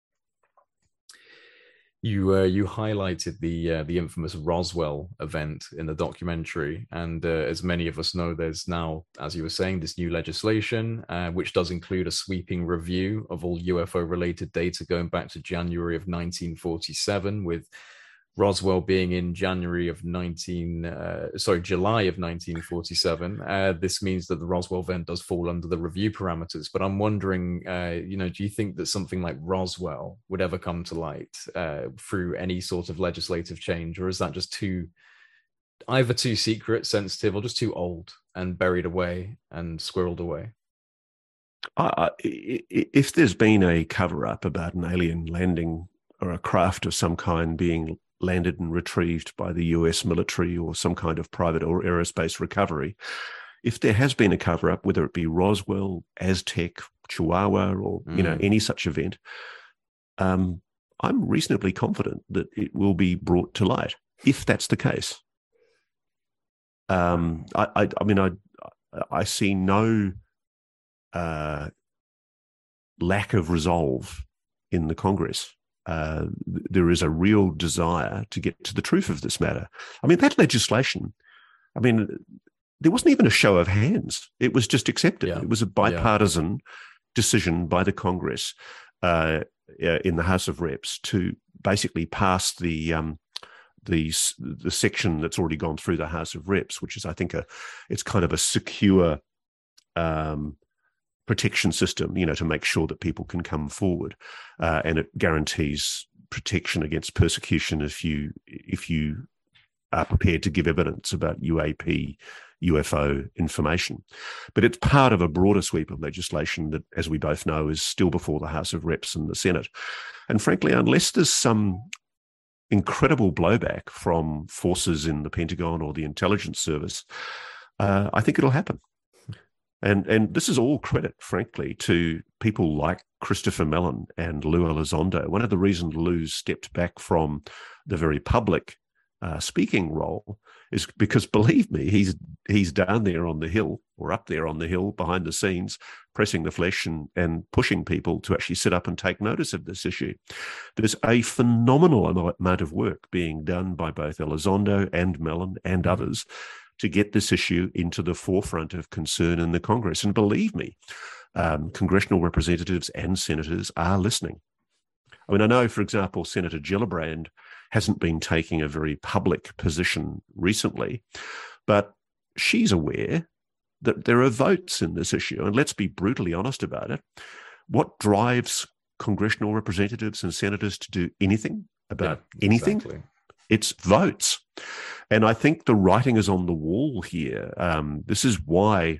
You uh, you highlighted the uh, the infamous Roswell event in the documentary, and uh, as many of us know, there's now, as you were saying, this new legislation uh, which does include a sweeping review of all U F O-related data going back to January of nineteen forty-seven, with Roswell being in January of nineteen, uh, sorry, July of nineteen forty-seven. Uh, this means that the Roswell event does fall under the review parameters. But I'm wondering, uh, you know, do you think that something like Roswell would ever come to light uh, through any sort of legislative change, or is that just too, either too secret, sensitive, or just too old and buried away and squirreled away? Uh, if there's been a cover-up about an alien landing or a craft of some kind being landed and retrieved by the U S military or some kind of private or aerospace recovery, if there has been a cover-up, whether it be Roswell, Aztec, Chihuahua, or mm. you know any such event, um, I'm reasonably confident that it will be brought to light if that's the case. Um, I, I, I mean, I, I see no uh, lack of resolve in the Congress. Uh, there is a real desire to get to the truth of this matter. I mean, that legislation, I mean, there wasn't even a show of hands. It was just accepted. Yeah. It was a bipartisan yeah. decision by the Congress uh, in the House of Reps to basically pass the um, the the section that's already gone through the House of Reps, which is, I think, a it's kind of a secure um, protection system, you know, to make sure that people can come forward, uh, and it guarantees protection against persecution if you if you are prepared to give evidence about U A P, U F O information. But it's part of a broader sweep of legislation that, as we both know, is still before the House of Reps and the Senate. And frankly, unless there's some incredible blowback from forces in the Pentagon or the intelligence service, uh, I think it'll happen. And and this is all credit, frankly, to people like Christopher Mellon and Lou Elizondo. One of the reasons Lou stepped back from the very public uh, speaking role is because, believe me, he's he's down there on the hill, or up there on the hill behind the scenes, pressing the flesh and, and pushing people to actually sit up and take notice of this issue. There's a phenomenal amount of work being done by both Elizondo and Mellon and others to get this issue into the forefront of concern in the Congress. And believe me, um, congressional representatives and senators are listening. I mean, I know, for example, Senator Gillibrand hasn't been taking a very public position recently, but she's aware that there are votes in this issue. And let's be brutally honest about it. What drives congressional representatives and senators to do anything about yeah, anything? Exactly. It's votes. And I think the writing is on the wall here. Um, this is why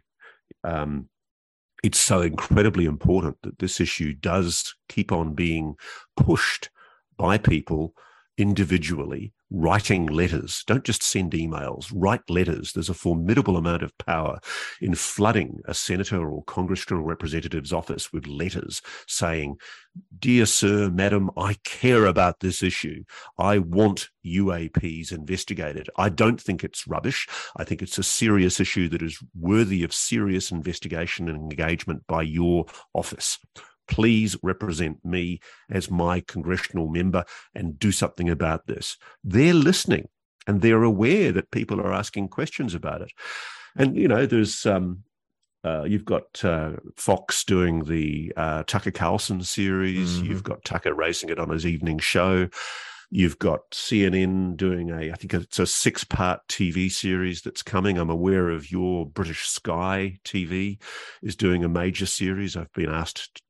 um, it's so incredibly important that this issue does keep on being pushed by people individually, writing letters. Don't just send emails, write letters. There's a formidable amount of power in flooding a senator or congressional representative's office with letters saying, "Dear sir, madam, I care about this issue. I want U A Ps investigated. I don't think it's rubbish. I think it's a serious issue that is worthy of serious investigation and engagement by your office. Please represent me as my congressional member and do something about this." They're listening and they're aware that people are asking questions about it. And, you know, there's, um, uh, you've got uh, Fox doing the uh, Tucker Carlson series. Mm-hmm. You've got Tucker racing it on his evening show. You've got C N N doing a, I think it's a six-part T V series that's coming. I'm aware of your British Sky T V is doing a major series. I've been asked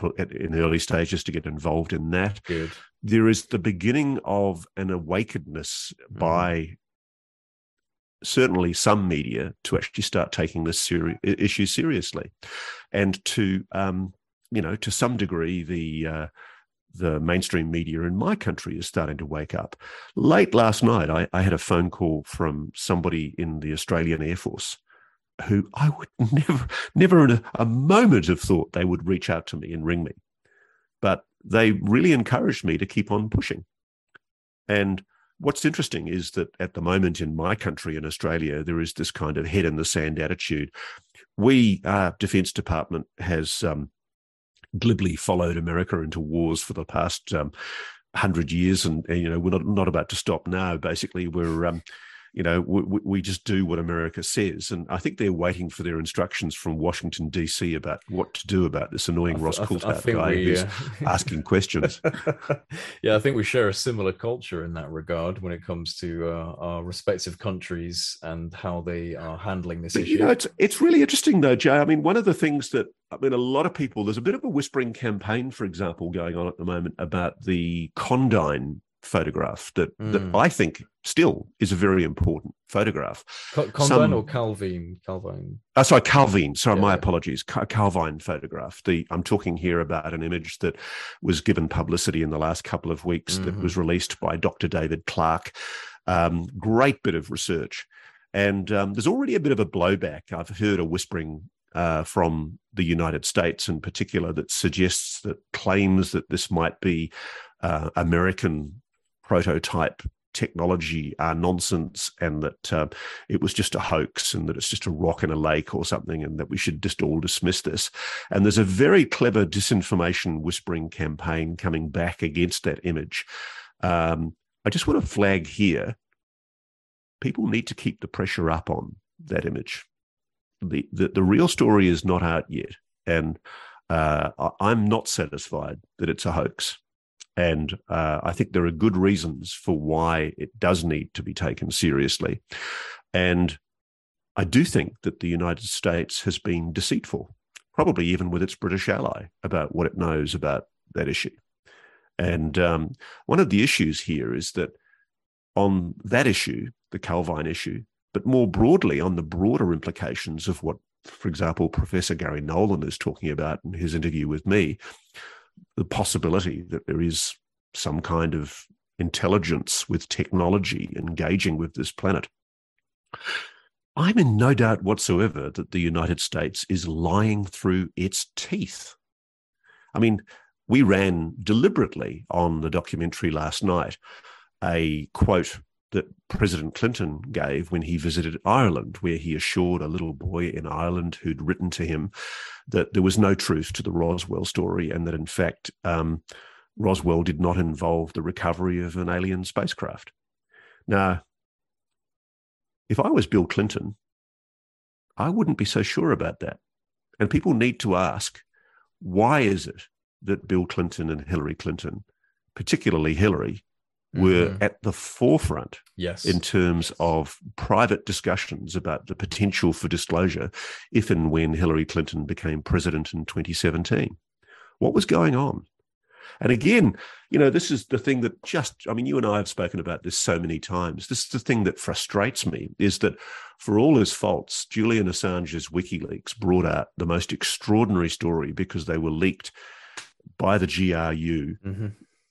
in the early stages to get involved in that. Good. There is the beginning of an awakenedness mm. by certainly some media to actually start taking this seri- issue seriously. And to, um, you know, to some degree, the uh, the mainstream media in my country is starting to wake up. Late last night, I, I had a phone call from somebody in the Australian Air Force who I would never, never in a, a moment have thought they would reach out to me and ring me. But they really encouraged me to keep on pushing. And what's interesting is that at the moment in my country, in Australia, there is this kind of head in the sand attitude. We, our Defence Department has um, glibly followed America into wars for the past um, hundred years. And, and, you know, we're not, not about to stop now. Basically, we're... Um, You know, we, we just do what America says. And I think they're waiting for their instructions from Washington, D C about what to do about this annoying th- Ross Coulthard guy we, who's uh... asking questions. Yeah, I think we share a similar culture in that regard when it comes to uh, our respective countries and how they are handling this but, issue. You know, it's, it's really interesting, though, Jay. I mean, one of the things that, I mean, a lot of people, there's a bit of a whispering campaign, for example, going on at the moment about the Condign photograph that, mm. that I think still is a very important photograph. Condign Some, or Calvin? Calvin. Oh, sorry, Calvin. Sorry, yeah. my apologies. Calvin photograph. The I'm talking here about an image that was given publicity in the last couple of weeks mm-hmm. that was released by Doctor David Clark. Um, great bit of research. And um, there's already a bit of a blowback. I've heard a whispering uh, from the United States in particular that suggests that claims that this might be uh, American prototype technology are nonsense, and that uh, it was just a hoax, and that it's just a rock in a lake or something, and that we should just all dismiss this. And there's a very clever disinformation whispering campaign coming back against that image. Um, I just want to flag here, people need to keep the pressure up on that image. The, the, the real story is not out yet, and uh, I'm not satisfied that it's a hoax. And uh, I think there are good reasons for why it does need to be taken seriously. And I do think that the United States has been deceitful, probably even with its British ally, about what it knows about that issue. And um, one of the issues here is that on that issue, the Calvin issue, but more broadly on the broader implications of what, for example, Professor Gary Nolan is talking about in his interview with me, the possibility that there is some kind of intelligence, with technology engaging with this planet. I'm in no doubt whatsoever that the United States is lying through its teeth. I mean, we ran deliberately on the documentary last night a quote that President Clinton gave when he visited Ireland, where he assured a little boy in Ireland who'd written to him that there was no truth to the Roswell story, and that, in fact, um, Roswell did not involve the recovery of an alien spacecraft. Now, if I was Bill Clinton, I wouldn't be so sure about that. And people need to ask, why is it that Bill Clinton and Hillary Clinton, particularly Hillary, were mm-hmm. at the forefront yes. in terms of private discussions about the potential for disclosure if and when Hillary Clinton became president in twenty seventeen? What was going on? And again, you know, this is the thing that just, I mean, you and I have spoken about this so many times. This is the thing that frustrates me, is that for all his faults, Julian Assange's WikiLeaks brought out the most extraordinary story because they were leaked by the G R U mm-hmm.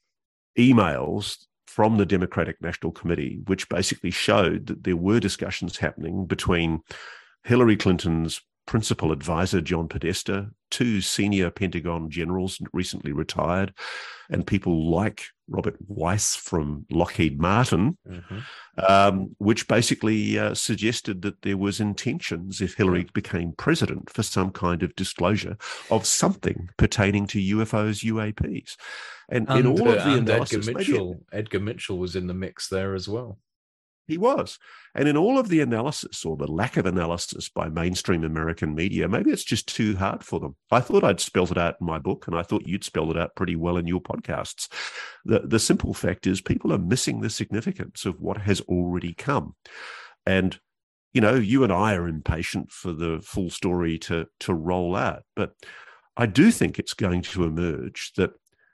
emails from the Democratic National Committee, which basically showed that there were discussions happening between Hillary Clinton's principal advisor, John Podesta, two senior Pentagon generals recently retired, and people like Robert Weiss from Lockheed Martin, mm-hmm. um, which basically uh, suggested that there was intentions, if Hillary became president, for some kind of disclosure of something pertaining to U F Os, U A Ps. And, and in all uh, of the and analysis, Edgar Mitchell, maybe, Edgar Mitchell was in the mix there as well. He was. And in all of the analysis, or the lack of analysis by mainstream American media, maybe it's just too hard for them. I thought I'd spelled it out in my book, and I thought you'd spelled it out pretty well in your podcasts. The, the simple fact is people are missing the significance of what has already come. And, you know, you and I are impatient for the full story to, to roll out. But I do think it's going to emerge that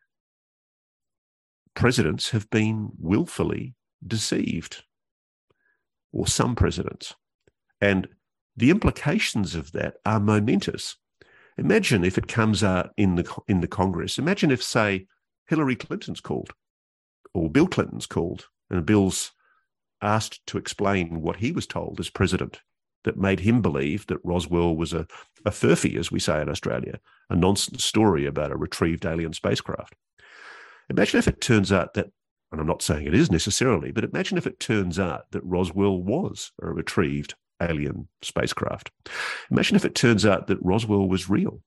presidents have been willfully deceived, or some presidents. And the implications of that are momentous. Imagine if it comes out in the in the Congress. Imagine if, say, Hillary Clinton's called, or Bill Clinton's called, and Bill's asked to explain what he was told as president that made him believe that Roswell was a, a furphy, as we say in Australia, a nonsense story about a retrieved alien spacecraft. Imagine if it turns out that, and I'm not saying it is necessarily, but imagine if it turns out that Roswell was a retrieved alien spacecraft. Imagine if it turns out that Roswell was real.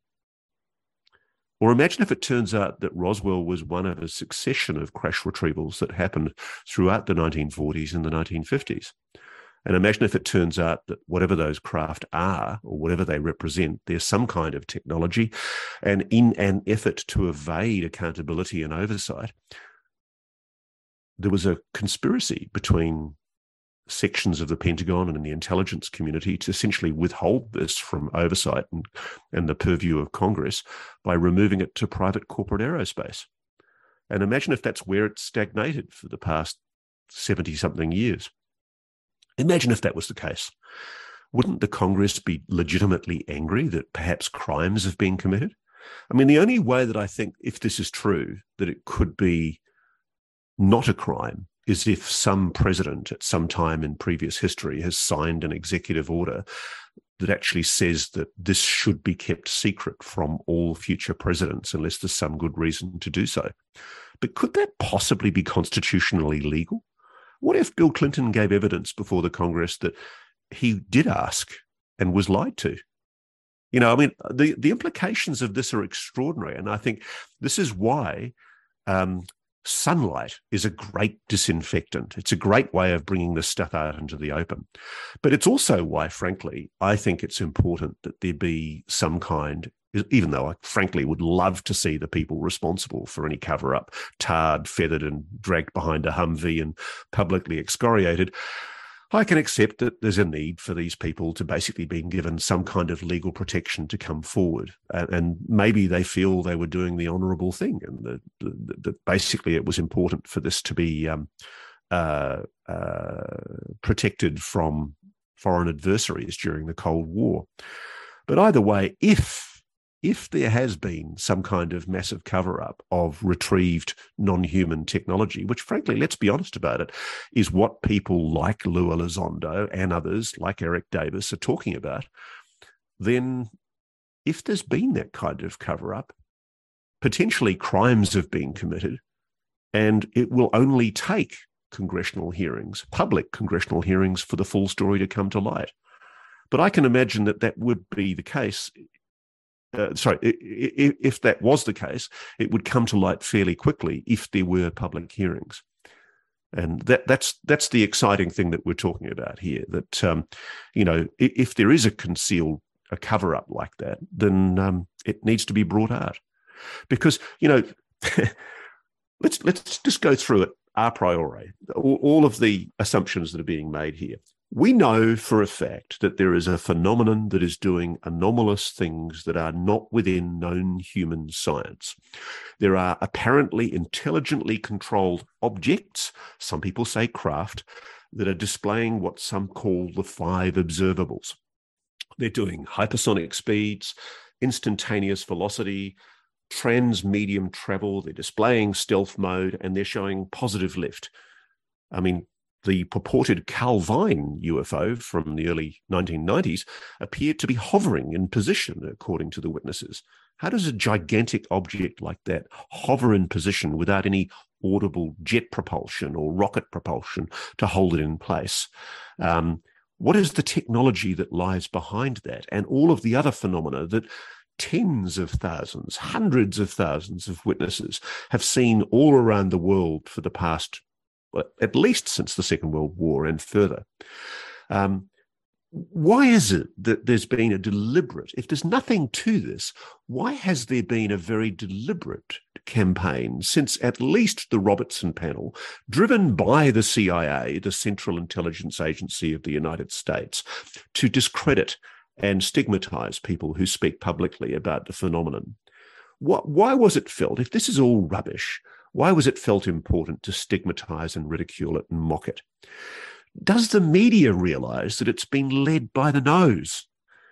Or imagine if it turns out that Roswell was one of a succession of crash retrievals that happened throughout the nineteen forties and the nineteen fifties. And imagine if it turns out that whatever those craft are, or whatever they represent, there's some kind of technology, and in an effort to evade accountability and oversight, there was a conspiracy between sections of the Pentagon and the intelligence community to essentially withhold this from oversight and, and the purview of Congress by removing it to private corporate aerospace. And imagine if that's where it's stagnated for the past seventy-something years. Imagine if that was the case. Wouldn't the Congress be legitimately angry that perhaps crimes have been committed? I mean, the only way that I think, if this is true, that it could be not a crime is if some president at some time in previous history has signed an executive order that actually says that this should be kept secret from all future presidents unless there's some good reason to do so. But could that possibly be constitutionally legal? What if Bill Clinton gave evidence before the Congress that he did ask and was lied to? You know, I mean, the, the implications of this are extraordinary. And I think this is why um, sunlight is a great disinfectant. It's a great way of bringing this stuff out into the open. But it's also why, frankly, I think it's important that there be some kind, even though I frankly would love to see the people responsible for any cover-up tarred, feathered, and dragged behind a Humvee and publicly excoriated. I can accept that there's a need for these people to basically be given some kind of legal protection to come forward. And, and maybe they feel they were doing the honourable thing, and that, that, that basically it was important for this to be um, uh, uh, protected from foreign adversaries during the Cold War. But either way, if if there has been some kind of massive cover-up of retrieved non-human technology, which frankly, let's be honest about it, is what people like Lou Elizondo and others like Eric Davis are talking about, then if there's been that kind of cover-up, potentially crimes have been committed, and it will only take congressional hearings, public congressional hearings, for the full story to come to light. But I can imagine that that would be the case. Uh, sorry, if, if that was the case, it would come to light fairly quickly if there were public hearings. And that, that's that's the exciting thing that we're talking about here, that, um, you know, if, if there is a concealed, a cover-up like that, then um, it needs to be brought out. Because, you know, let's let's just go through it a priori, all, all of the assumptions that are being made here. We know for a fact that there is a phenomenon that is doing anomalous things that are not within known human science. There are apparently intelligently controlled objects, some people say craft, that are displaying what some call the five observables. They're doing hypersonic speeds, instantaneous velocity, trans-medium travel, they're displaying stealth mode, and they're showing positive lift. I mean, the purported Calvine U F O from the early nineteen nineties appeared to be hovering in position, according to the witnesses. How does a gigantic object like that hover in position without any audible jet propulsion or rocket propulsion to hold it in place? Um, what is the technology that lies behind that, and all of the other phenomena that tens of thousands, hundreds of thousands of witnesses have seen all around the world for the past, well, at least since the Second World War and further? Um, why is it that there's been a deliberate, if there's nothing to this, why has there been a very deliberate campaign since at least the Robertson panel, driven by the C I A, the Central Intelligence Agency of the United States, to discredit and stigmatize people who speak publicly about the phenomenon? What, why was it felt, if this is all rubbish, why was it felt important to stigmatize and ridicule it and mock it? Does the media realize that it's been led by the nose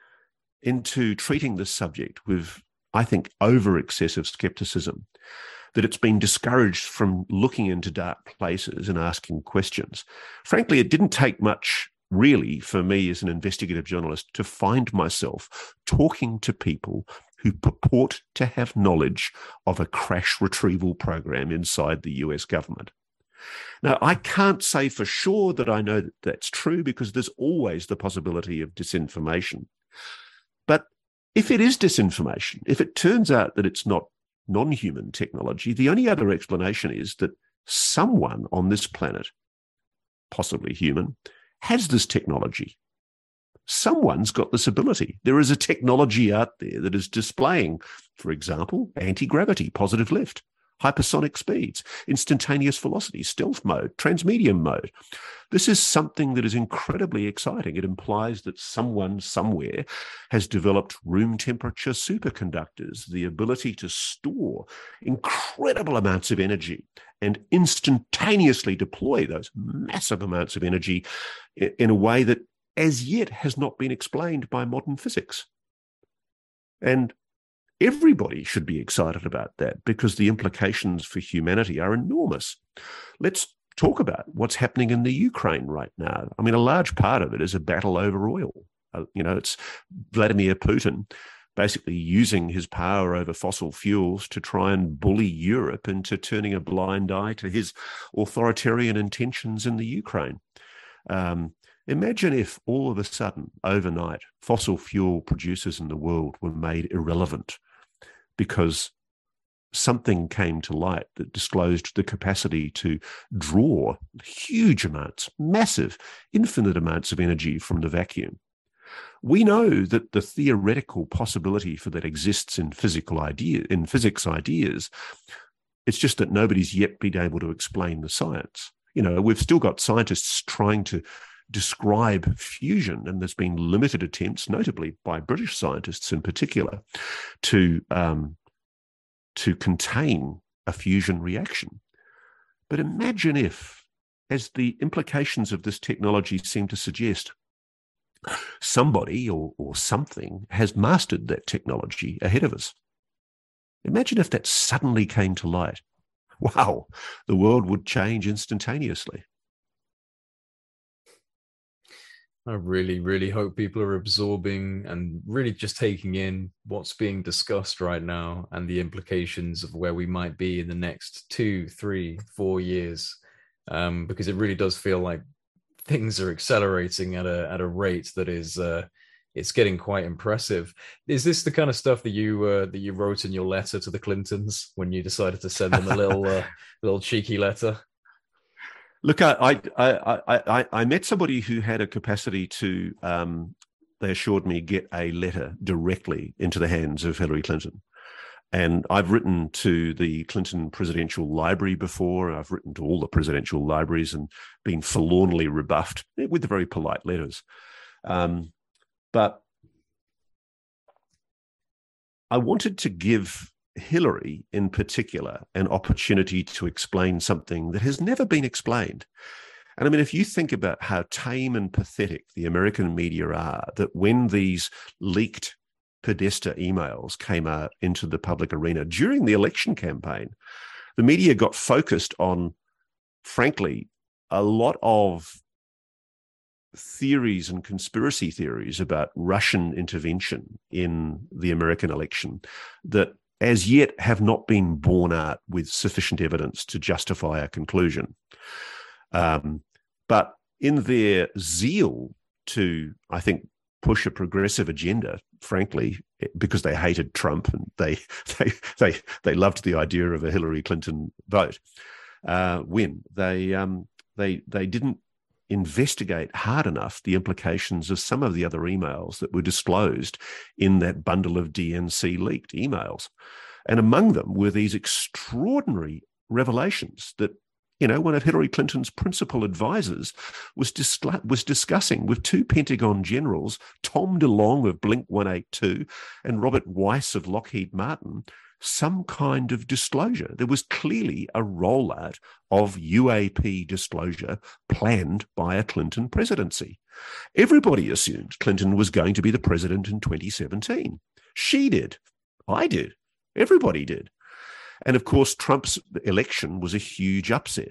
into treating this subject with, I think, over-excessive skepticism, that it's been discouraged from looking into dark places and asking questions? Frankly, it didn't take much really for me as an investigative journalist to find myself talking to people who purport to have knowledge of a crash retrieval program inside the U S government. Now, I can't say for sure that I know that that's true, because there's always the possibility of disinformation. But if it is disinformation, if it turns out that it's not non-human technology, the only other explanation is that someone on this planet, possibly human, has this technology. Someone's got this ability. There is a technology out there that is displaying, for example, anti-gravity, positive lift, hypersonic speeds, instantaneous velocity, stealth mode, transmedium mode. This is something that is incredibly exciting. It implies that someone somewhere has developed room temperature superconductors, the ability to store incredible amounts of energy and instantaneously deploy those massive amounts of energy in a way that as yet has not been explained by modern physics. And everybody should be excited about that, because the implications for humanity are enormous. Let's talk about what's happening in the Ukraine right now. I mean, a large part of it is a battle over oil. Uh, you know, it's Vladimir Putin basically using his power over fossil fuels to try and bully Europe into turning a blind eye to his authoritarian intentions in the Ukraine. Um, Imagine if all of a sudden, overnight, fossil fuel producers in the world were made irrelevant because something came to light that disclosed the capacity to draw huge amounts, massive, infinite amounts of energy from the vacuum. We know that the theoretical possibility for that exists in physical idea, in physics ideas. It's just that nobody's yet been able to explain the science. You know, we've still got scientists trying to describe fusion, and there's been limited attempts, notably by British scientists in particular, to um, to contain a fusion reaction. But imagine if, as the implications of this technology seem to suggest, Somebody or, or something has mastered that technology ahead of us. Imagine if that suddenly came to light. Wow, the world would change instantaneously. I really, really hope people are absorbing and really just taking in what's being discussed right now and the implications of where we might be in the next two, three, four years. Um, because it really does feel like things are accelerating at a at a rate that is uh, it's getting quite impressive. Is this the kind of stuff that you uh, that you wrote in your letter to the Clintons when you decided to send them a little uh, little cheeky letter? Look, I, I I I I met somebody who had a capacity to, um, they assured me, get a letter directly into the hands of Hillary Clinton. And I've written to the Clinton Presidential Library before. I've written to all the presidential libraries and been forlornly rebuffed with very polite letters. Um, but I wanted to give Hillary in particular an opportunity to explain something that has never been explained. And I mean, if you think about how tame and pathetic the American media are, that when these leaked Podesta emails came out into the public arena during the election campaign, the media got focused on, frankly, a lot of theories and conspiracy theories about Russian intervention in the American election that as yet have not been borne out with sufficient evidence to justify a conclusion. Um, but in their zeal to, I think, push a progressive agenda, frankly, because they hated Trump and they they they they loved the idea of a Hillary Clinton vote uh, win, they um, they they didn't investigate hard enough the implications of some of the other emails that were disclosed in that bundle of D N C leaked emails. And among them were these extraordinary revelations that, you know, one of Hillary Clinton's principal advisors was, dis- was discussing with two Pentagon generals, Tom DeLonge of Blink one eighty-two and Robert Weiss of Lockheed Martin, some kind of disclosure. There was clearly a rollout of U A P disclosure planned by a Clinton presidency. Everybody assumed Clinton was going to be the president in twenty seventeen. She did. I did. Everybody did. And of course, Trump's election was a huge upset.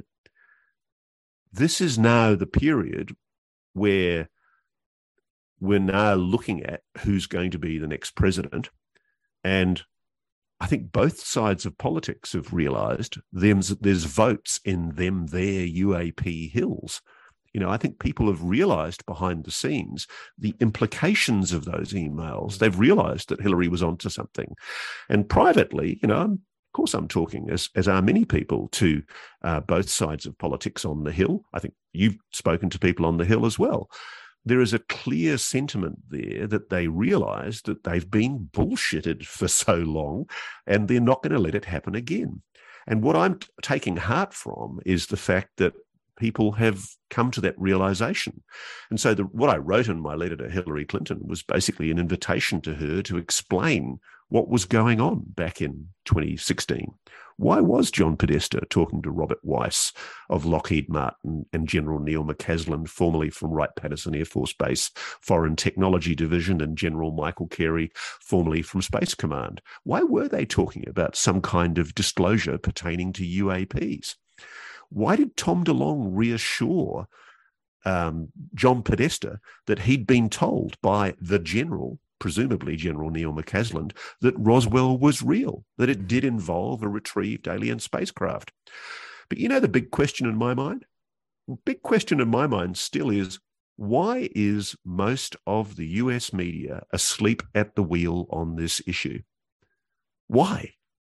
This is now the period where we're now looking at who's going to be the next president. And I think both sides of politics have realized there's, there's votes in them, their U A P hills. You know, I think people have realized behind the scenes the implications of those emails. They've realized that Hillary was onto something. And privately, you know, of course I'm talking, as, as are many people, to uh, both sides of politics on the Hill. I think you've spoken to people on the Hill as well. There is a clear sentiment there that they realize that they've been bullshitted for so long and they're not going to let it happen again. And what I'm taking heart from is the fact that people have come to that realization. And so the, what I wrote in my letter to Hillary Clinton was basically an invitation to her to explain what was going on back in twenty sixteen. Why was John Podesta talking to Robert Weiss of Lockheed Martin and General Neil McCaslin, formerly from Wright-Patterson Air Force Base Foreign Technology Division, and General Michael Carey, formerly from Space Command? Why were they talking about some kind of disclosure pertaining to U A Ps? Why did Tom DeLonge reassure um, John Podesta that he'd been told by the general, presumably General Neil McCaslin, that Roswell was real, that it did involve a retrieved alien spacecraft? But you know the big question in my mind? The big question in my mind still is, why is most of the U S media asleep at the wheel on this issue? Why?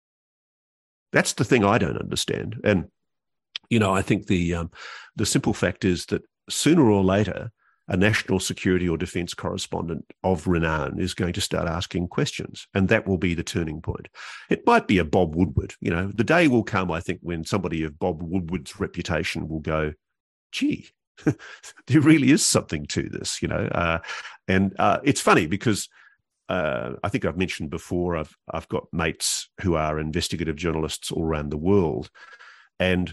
That's the thing I don't understand. And you know, I think the um, the simple fact is that sooner or later, a national security or defense correspondent of renown is going to start asking questions, and that will be the turning point. It might be a Bob Woodward. You know, the day will come, I think, when somebody of Bob Woodward's reputation will go, gee, there really is something to this, you know. Uh, and uh, it's funny because uh, I think I've mentioned before, I've I've got mates who are investigative journalists all around the world, and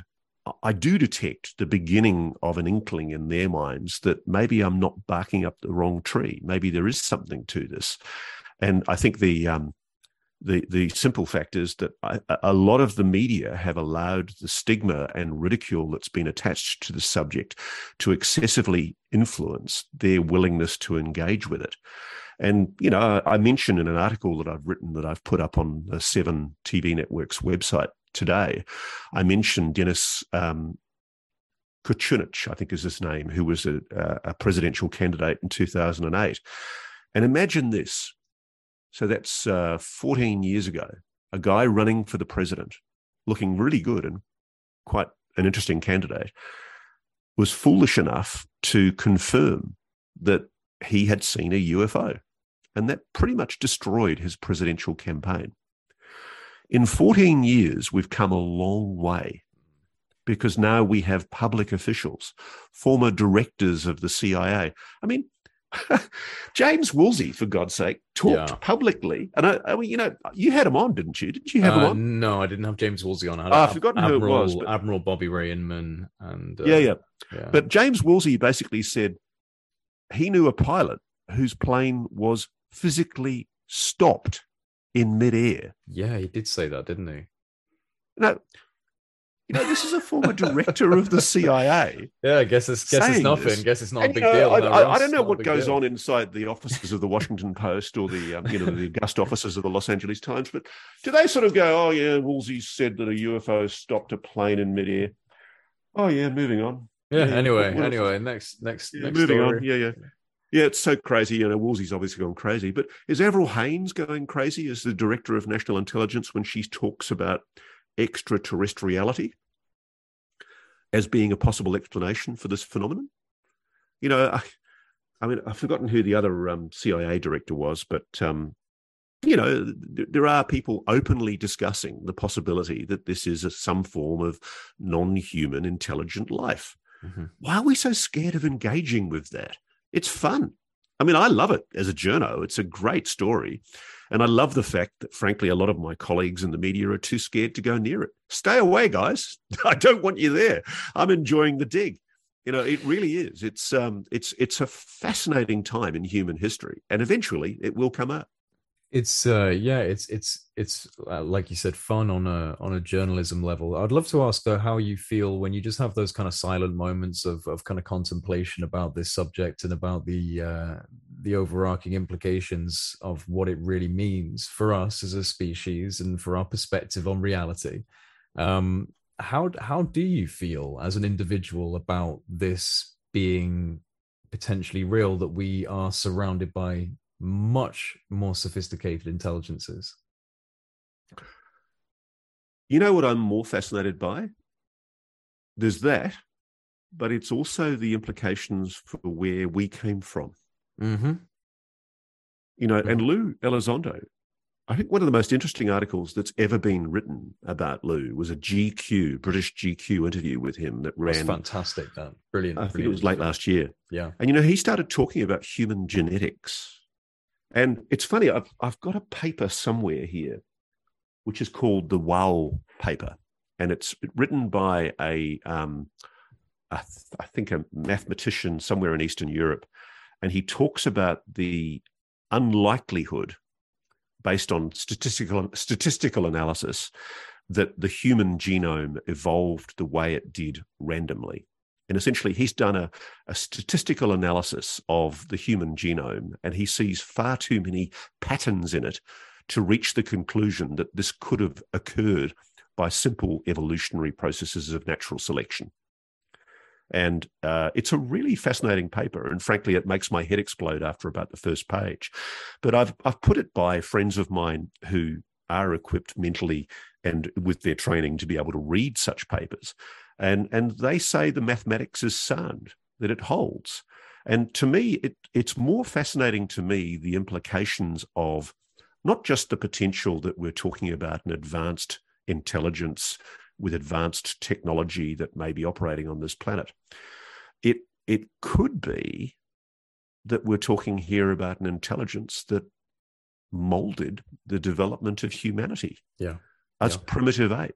I do detect the beginning of an inkling in their minds that maybe I'm not barking up the wrong tree. Maybe there is something to this. And I think the um, the the simple fact is that I, a lot of the media have allowed the stigma and ridicule that's been attached to the subject to excessively influence their willingness to engage with it. And, you know, I mentioned in an article that I've written that I've put up on the Seven T V Network's website today, I mentioned Denis um, Kucinich, I think is his name, who was a, a presidential candidate in two thousand eight. And imagine this. So that's uh, fourteen years ago, a guy running for the president, looking really good and quite an interesting candidate, was foolish enough to confirm that he had seen a U F O. And that pretty much destroyed his presidential campaign. In fourteen years, we've come a long way because now we have public officials, former directors of the C I A. I mean, James Woolsey, for God's sake, talked Yeah. publicly. And I, I mean, you know, you had him on, didn't you? Didn't you have Uh, him on? no, I didn't have James Woolsey on. I had Oh, I've Ad- forgotten who it Admiral, was, but- Admiral Bobby Ray Inman. And, uh, Yeah, yeah. yeah. But James Woolsey basically said he knew a pilot whose plane was physically stopped in midair. yeah, he did say that, didn't he? Now, you know, this is a former director of the C I A. Yeah, I guess it's guess it's Saying nothing. this. Guess it's not And, a big you know, deal. I, no, I, Ross, I don't know not a what big goes deal. on inside the offices of the Washington Post or the, um, you know, the August offices of the Los Angeles Times, but do they sort of go, oh, yeah, Woolsey said that a U F O stopped a plane in midair. Oh, yeah, moving on. Yeah. Yeah, Anyway, what- what- anyway, next, next, Yeah, next moving story. on. Yeah, yeah. Yeah, it's so crazy. You know, Woolsey's obviously gone crazy, but is Avril Haines going crazy as the Director of National Intelligence when she talks about extraterrestriality as being a possible explanation for this phenomenon? You know, I, I mean, I've forgotten who the other um, C I A director was, but, um, you know, th- there are people openly discussing the possibility that this is a, some form of non-human intelligent life. Mm-hmm. Why are we so scared of engaging with that? It's fun. I mean, I love it as a journo. It's a great story. And I love the fact that, frankly, a lot of my colleagues in the media are too scared to go near it. Stay away, guys. I don't want you there. I'm enjoying the dig. You know, it really is. It's um, it's it's a fascinating time in human history. And eventually it will come up. It's uh yeah, it's it's it's uh, like you said, fun on a on a journalism level. I'd love to ask though how you feel when you just have those kind of silent moments of of kind of contemplation about this subject and about the uh the overarching implications of what it really means for us as a species and for our perspective on reality. Um how how do you feel as an individual about this being potentially real, that we are surrounded by much more sophisticated intelligences? You know what I'm more fascinated by? There's that, but it's also the implications for where we came from. Mm-hmm. You know, Mhm. and Lou Elizondo, I think one of the most interesting articles that's ever been written about Lou was a G Q, British G Q interview with him that That's ran, fantastic. That brilliant. I think brilliant. it was late last year. Yeah. And, you know, he started talking about human genetics. And it's funny, I've, I've got a paper somewhere here, which is called the Wow paper. And it's written by a, um, a, I think a mathematician somewhere in Eastern Europe. And he talks about the unlikelihood, based on statistical statistical analysis, that the human genome evolved the way it did randomly. And essentially, he's done a, a statistical analysis of the human genome, and he sees far too many patterns in it to reach the conclusion that this could have occurred by simple evolutionary processes of natural selection. And uh, it's a really fascinating paper. And frankly, it makes my head explode after about the first page. But I've I've put it by friends of mine who are equipped mentally and with their training to be able to read such papers. And, and they say the mathematics is sound, that it holds. And to me, it, it's more fascinating to me the implications of not just the potential that we're talking about an advanced intelligence with advanced technology that may be operating on this planet. It, it could be that we're talking here about an intelligence that molded the development of humanity. Yeah. As Yeah. primitive apes.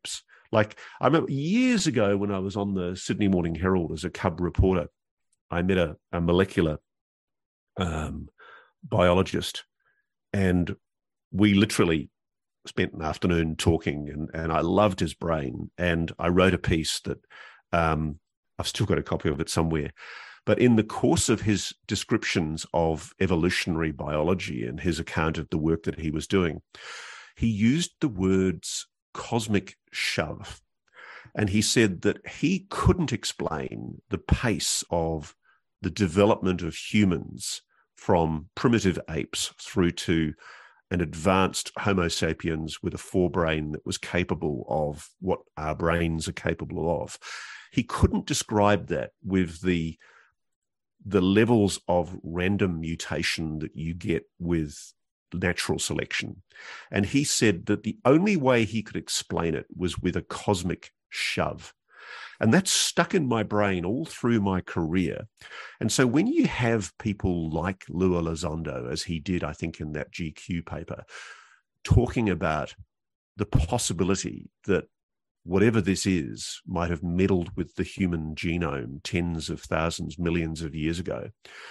Like, I remember years ago when I was on the Sydney Morning Herald as a cub reporter, I met a, a molecular um, biologist, and we literally spent an afternoon talking, and, and I loved his brain. And I wrote a piece that um, I've still got a copy of it somewhere. But in the course of his descriptions of evolutionary biology and his account of the work that he was doing, he used the words cosmic shove. And he said that he couldn't explain the pace of the development of humans from primitive apes through to an advanced Homo sapiens with a forebrain that was capable of what our brains are capable of. He couldn't describe that with the, the levels of random mutation that you get with natural selection. And he said that the only way he could explain it was with a cosmic shove. And that's stuck in my brain all through my career. And so when you have people like Lou Elizondo, as he did, I think, in that G Q paper, talking about the possibility that whatever this is might have meddled with the human genome tens of thousands, millions of years ago,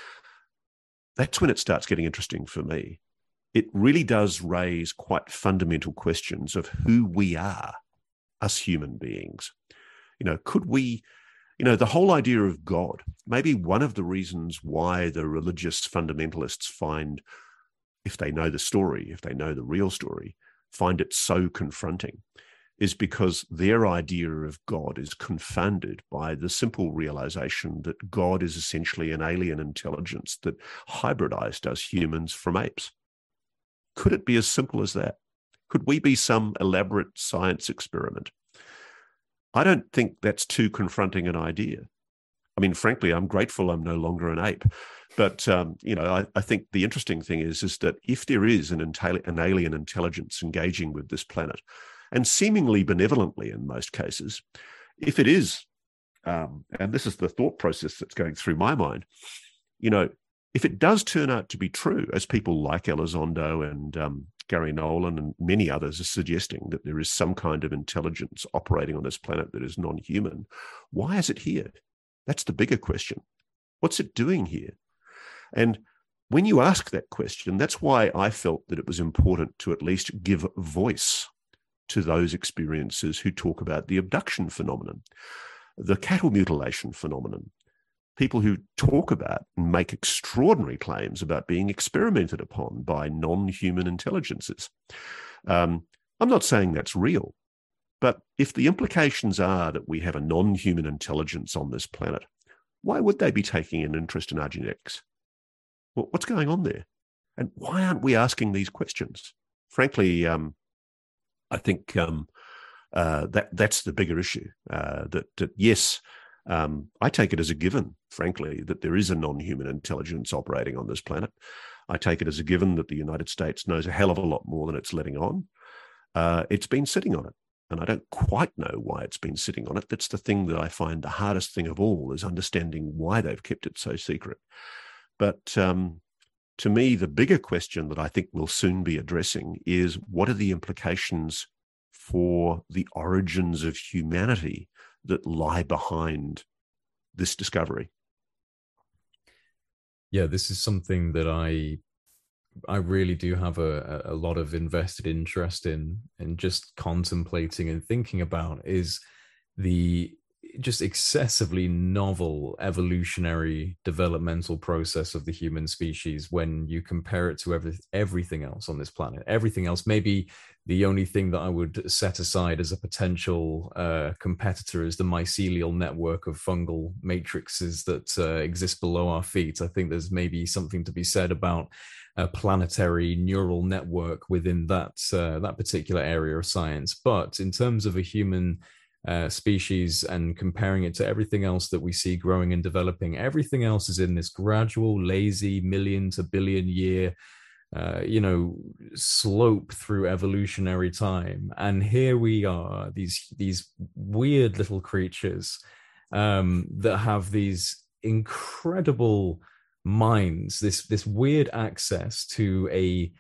that's when it starts getting interesting for me. It really does raise quite fundamental questions of who we are, us human beings. You know, could we, you know, the whole idea of God, maybe one of the reasons why the religious fundamentalists find, if they know the story, if they know the real story, find it so confronting, is because their idea of God is confounded by the simple realization that God is essentially an alien intelligence that hybridized us humans from apes. Could it be as simple as that? Could we be some elaborate science experiment? I don't think that's too confronting an idea. I mean, frankly, I'm grateful I'm no longer an ape. But, um, you know, I, I think the interesting thing is, is that if there is an, intel- an alien intelligence engaging with this planet, and seemingly benevolently in most cases, if it is, um, and this is the thought process that's going through my mind, you know, if it does turn out to be true, as people like Elizondo and um, Gary Nolan and many others are suggesting, that there is some kind of intelligence operating on this planet that is non-human, why is it here? That's the bigger question. What's it doing here? And when you ask that question, that's why I felt that it was important to at least give voice to those experiences who talk about the abduction phenomenon, the cattle mutilation phenomenon, people who talk about and make extraordinary claims about being experimented upon by non-human intelligences. Um, I'm not saying that's real, but if the implications are that we have a non-human intelligence on this planet, why would they be taking an interest in our genetics? Well, what's going on there? And why aren't we asking these questions? Frankly, um, I think um, uh, that that's the bigger issue, uh, that, that yes, Um, I take it as a given, frankly, that there is a non-human intelligence operating on this planet. I take it as a given that the United States knows a hell of a lot more than it's letting on. Uh, it's been sitting on it, and I don't quite know why it's been sitting on it. That's the thing that I find the hardest thing of all, is understanding why they've kept it so secret. But um, to me, the bigger question that I think we'll soon be addressing is, what are the implications for the origins of humanity that lie behind this discovery? Yeah, this is something that I I really do have a, a lot of invested interest in, and just contemplating and thinking about, is the just excessively novel evolutionary developmental process of the human species when you compare it to every, everything else on this planet. Everything else, maybe the only thing that I would set aside as a potential uh, competitor is the mycelial network of fungal matrices that uh, exist below our feet. I think there's maybe something to be said about a planetary neural network within that uh, that particular area of science. But in terms of a human uh, species and comparing it to everything else that we see growing and developing, everything else is in this gradual, lazy, million to billion year Uh, you know, slope through evolutionary time, and here we are, these these weird little creatures um, that have these incredible minds, this this weird access to a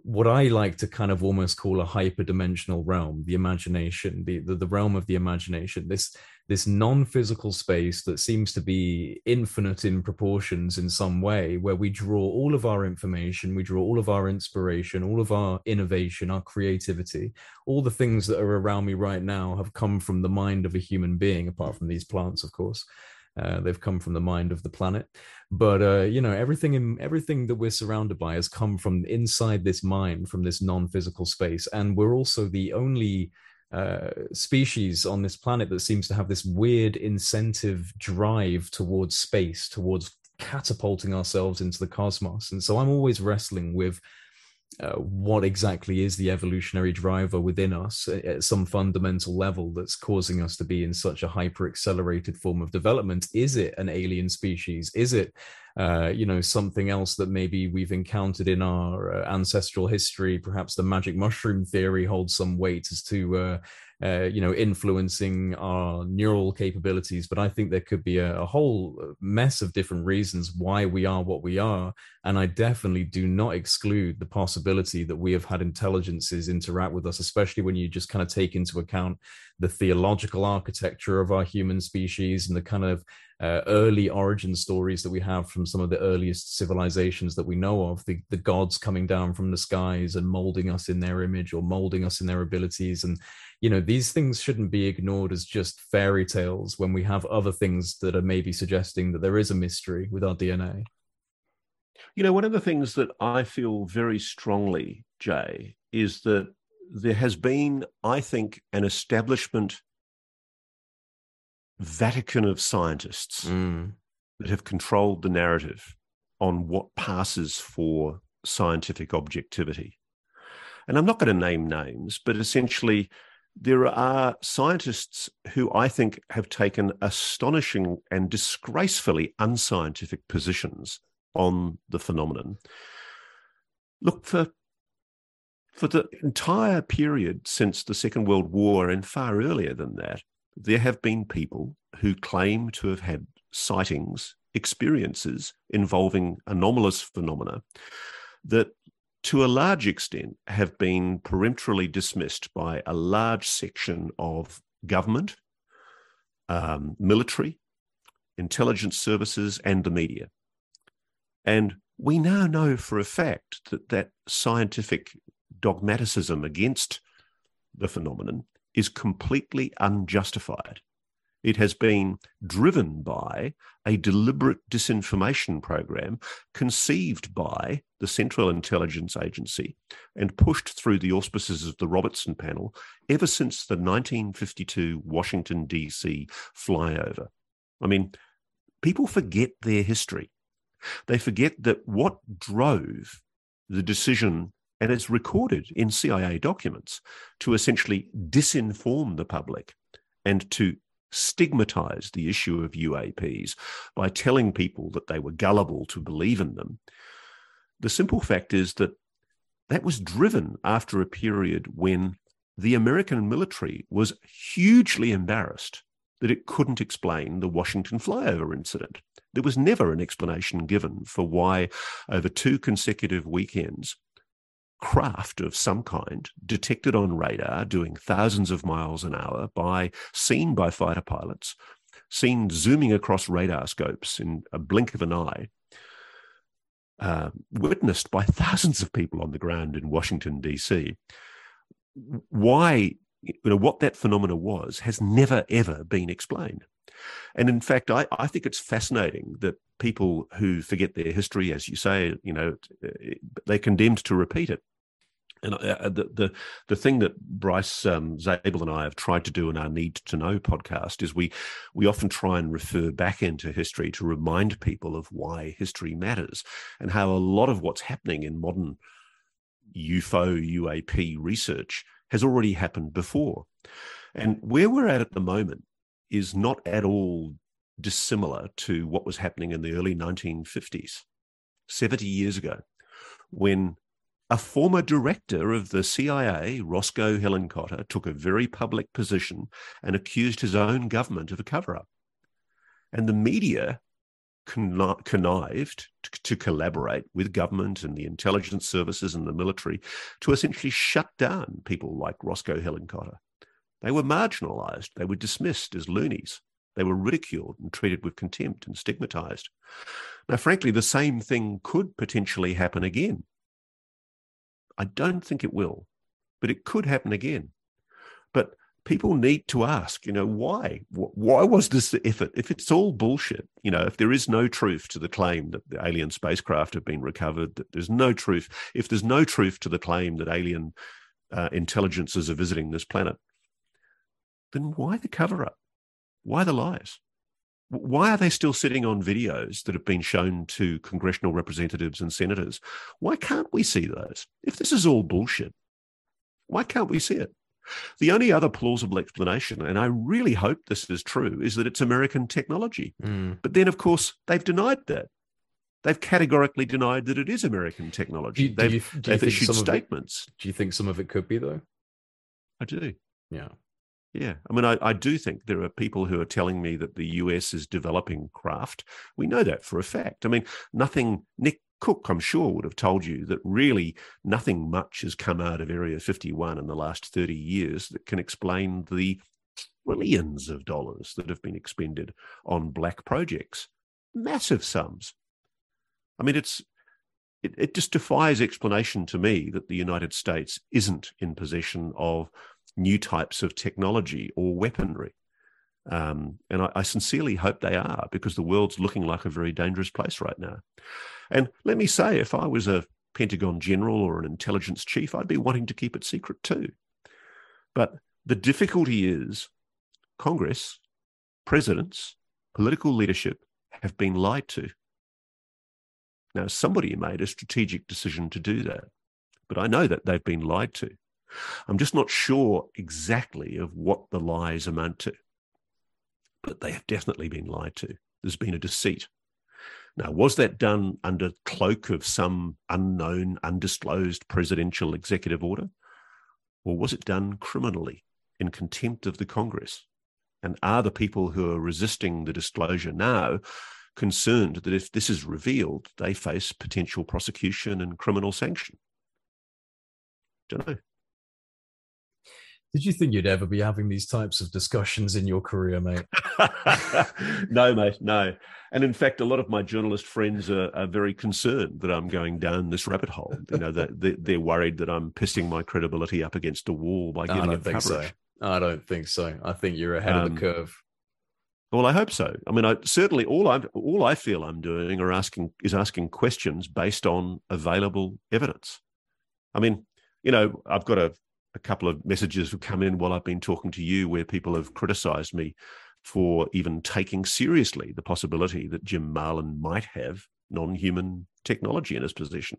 what I like to kind of almost call a hyperdimensional realm, the imagination, the, the, the realm of the imagination, this this non-physical space that seems to be infinite in proportions in some way, where we draw all of our information, we draw all of our inspiration, all of our innovation, our creativity, all the things that are around me right now have come from the mind of a human being, apart from these plants, of course. Uh, they've come from the mind of the planet, but uh, you know, everything in everything that we're surrounded by has come from inside this mind, from this non-physical space, and we're also the only uh, species on this planet that seems to have this weird incentive drive towards space, towards catapulting ourselves into the cosmos. And so I'm always wrestling with Uh, what exactly is the evolutionary driver within us at some fundamental level that's causing us to be in such a hyper accelerated form of development? Is it an alien species? Is it, uh, you know, something else that maybe we've encountered in our uh, ancestral history? Perhaps the magic mushroom theory holds some weight as to, uh, uh, you know, influencing our neural capabilities. But I think there could be a, a whole mess of different reasons why we are what we are. And I definitely do not exclude the possibility that we have had intelligences interact with us, especially when you just kind of take into account the theological architecture of our human species and the kind of uh, early origin stories that we have from some of the earliest civilizations that we know of, the, the gods coming down from the skies and molding us in their image or molding us in their abilities. And, you know, these things shouldn't be ignored as just fairy tales when we have other things that are maybe suggesting that there is a mystery with our D N A. You know, one of the things that I feel very strongly, Jay, is that there has been, I think, an establishment Vatican of scientists mm. that have controlled the narrative on what passes for scientific objectivity. And I'm not going to name names, but essentially there are scientists who I think have taken astonishing and disgracefully unscientific positions on the phenomenon. Look, for for the entire period since the Second World War and far earlier than that, there have been people who claim to have had sightings, experiences involving anomalous phenomena that to a large extent have been peremptorily dismissed by a large section of government, um, military, intelligence services, and the media. And we now know for a fact that that scientific dogmaticism against the phenomenon is completely unjustified. It has been driven by a deliberate disinformation program conceived by the Central Intelligence Agency and pushed through the auspices of the Robertson Panel ever since the nineteen fifty-two Washington, D C flyover. I mean, people forget their history. They forget that what drove the decision, and it's recorded in C I A documents, to essentially disinform the public and to stigmatize the issue of U A Ps by telling people that they were gullible to believe in them. The simple fact is that that was driven after a period when the American military was hugely embarrassed that it couldn't explain the Washington flyover incident. There was never an explanation given for why, over two consecutive weekends, craft of some kind detected on radar doing thousands of miles an hour by seen by fighter pilots, seen zooming across radar scopes in a blink of an eye, uh, witnessed by thousands of people on the ground in Washington, D C. Why, you know, what that phenomena was has never, ever been explained. And in fact, I, I think it's fascinating that people who forget their history, as you say, you know, they're condemned to repeat it. And uh, the, the the thing that Bryce um, Zabel and I have tried to do in our Need to Know podcast is we we often try and refer back into history to remind people of why history matters and how a lot of what's happening in modern U F O, U A P research has already happened before. And where we're at at the moment is not at all dissimilar to what was happening in the early nineteen fifties, seventy years ago, when a former director of the C I A, Roscoe Hillenkotter, took a very public position and accused his own government of a cover-up. And the media connived to, to collaborate with government and the intelligence services and the military to essentially shut down people like Roscoe Hillenkotter. They were marginalized. They were dismissed as loonies. They were ridiculed and treated with contempt and stigmatized. Now, frankly, the same thing could potentially happen again. I don't think it will, but it could happen again. But people need to ask, you know, why? Why was this the effort? If it's all bullshit, you know, if there is no truth to the claim that the alien spacecraft have been recovered, that there's no truth, if there's no truth to the claim that alien uh, intelligences are visiting this planet, then why the cover-up? Why the lies? Why are they still sitting on videos that have been shown to congressional representatives and senators? Why can't we see those? If this is all bullshit, why can't we see it? The only other plausible explanation, and I really hope this is true, is that it's American technology. Mm. But then, of course, they've denied that. They've categorically denied that it is American technology. Do you, they've do you, do you they've think issued some of it- statements. Do you think some of it could be, though? I do. Yeah. Yeah. I mean, I, I do think there are people who are telling me that the U S is developing craft. We know that for a fact. I mean, nothing, Nick Cook, I'm sure, would have told you that really nothing much has come out of Area fifty-one in the last thirty years that can explain the trillions of dollars that have been expended on black projects. Massive sums. I mean, it's it, it just defies explanation to me that the United States isn't in possession of new types of technology or weaponry. Um, and I, I sincerely hope they are, because the world's looking like a very dangerous place right now. And let me say, if I was a Pentagon general or an intelligence chief, I'd be wanting to keep it secret too. But the difficulty is Congress, presidents, political leadership have been lied to. Now, somebody made a strategic decision to do that, but I know that they've been lied to. I'm just not sure exactly of what the lies amount to, but they have definitely been lied to. There's been a deceit. Now, was that done under cloak of some unknown, undisclosed presidential executive order? Or was it done criminally in contempt of the Congress? And are the people who are resisting the disclosure now concerned that if this is revealed, they face potential prosecution and criminal sanction? Don't know. Did you think you'd ever be having these types of discussions in your career, mate? No, mate, no. And in fact, a lot of my journalist friends are, are very concerned that I'm going down this rabbit hole. You know, that they, they're worried that I'm pissing my credibility up against a wall by giving I don't it think coverage. so. I don't think so. I think you're ahead Um, of the curve. Well, I hope so. I mean, I certainly all I all I feel I'm doing are asking is asking questions based on available evidence. I mean, you know, I've got a, a couple of messages have come in while I've been talking to you where people have criticized me for even taking seriously the possibility that Jim Marlin might have non-human technology in his possession.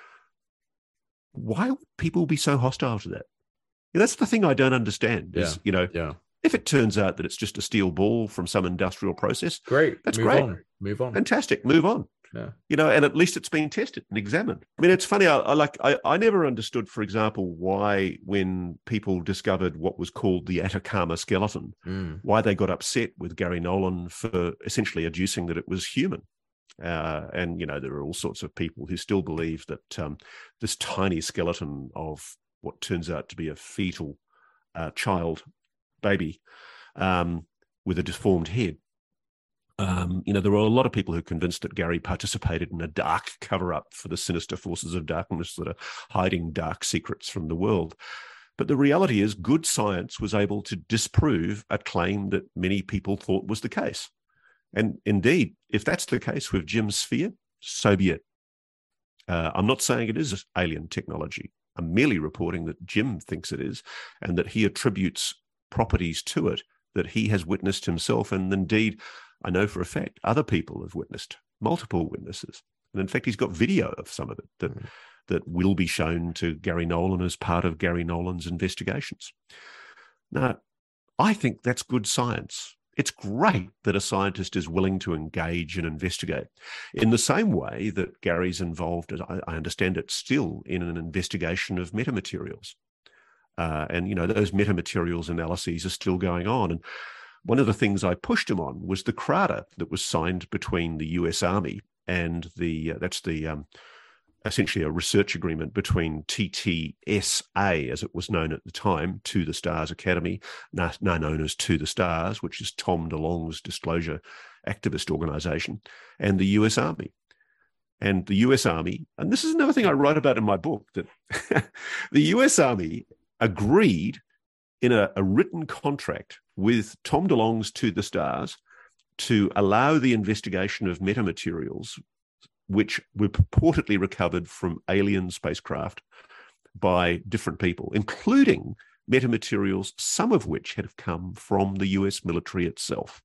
Why would people be so hostile to that? Yeah, that's the thing I don't understand. Is, Yeah. you know, Yeah. if it turns out that it's just a steel ball from some industrial process, Great. that's Move great. On. Move on. Fantastic. Move on. Yeah. You know, and at least it's been tested and examined. I mean, it's funny. I, I like. I, I never understood, for example, why when people discovered what was called the Atacama skeleton, Mm. why they got upset with Gary Nolan for essentially adducing that it was human. Uh, and you know, there are all sorts of people who still believe that um, this tiny skeleton of what turns out to be a fetal uh, child baby um, with a deformed head. Um, you know, there were a lot of people who are convinced that Gary participated in a dark cover-up for the sinister forces of darkness that are hiding dark secrets from the world. But the reality is good science was able to disprove a claim that many people thought was the case. And indeed, if that's the case with Jim's sphere, so be it. Uh, I'm not saying it is alien technology. I'm merely reporting that Jim thinks it is and that he attributes properties to it that he has witnessed himself. And indeed, I know for a fact other people have witnessed, multiple witnesses. And in fact, he's got video of some of it that, mm. that will be shown to Gary Nolan as part of Gary Nolan's investigations. Now, I think that's good science. It's great that a scientist is willing to engage and investigate in the same way that Gary's involved, as I understand it, still in an investigation of metamaterials. Uh, and, you know, those metamaterials analyses are still going on. And one of the things I pushed him on was the CRADA that was signed between the U S Army and the, uh, that's the, um, essentially a research agreement between T T S A, as it was known at the time, To the Stars Academy, now known as To the Stars, which is Tom DeLonge's disclosure activist organization, and the U S Army. And the U S Army, and this is another thing I write about in my book, that the U S Army agreed in a, a written contract with Tom DeLonge's To the Stars to allow the investigation of metamaterials which were purportedly recovered from alien spacecraft by different people, including metamaterials, some of which had come from the U S military itself.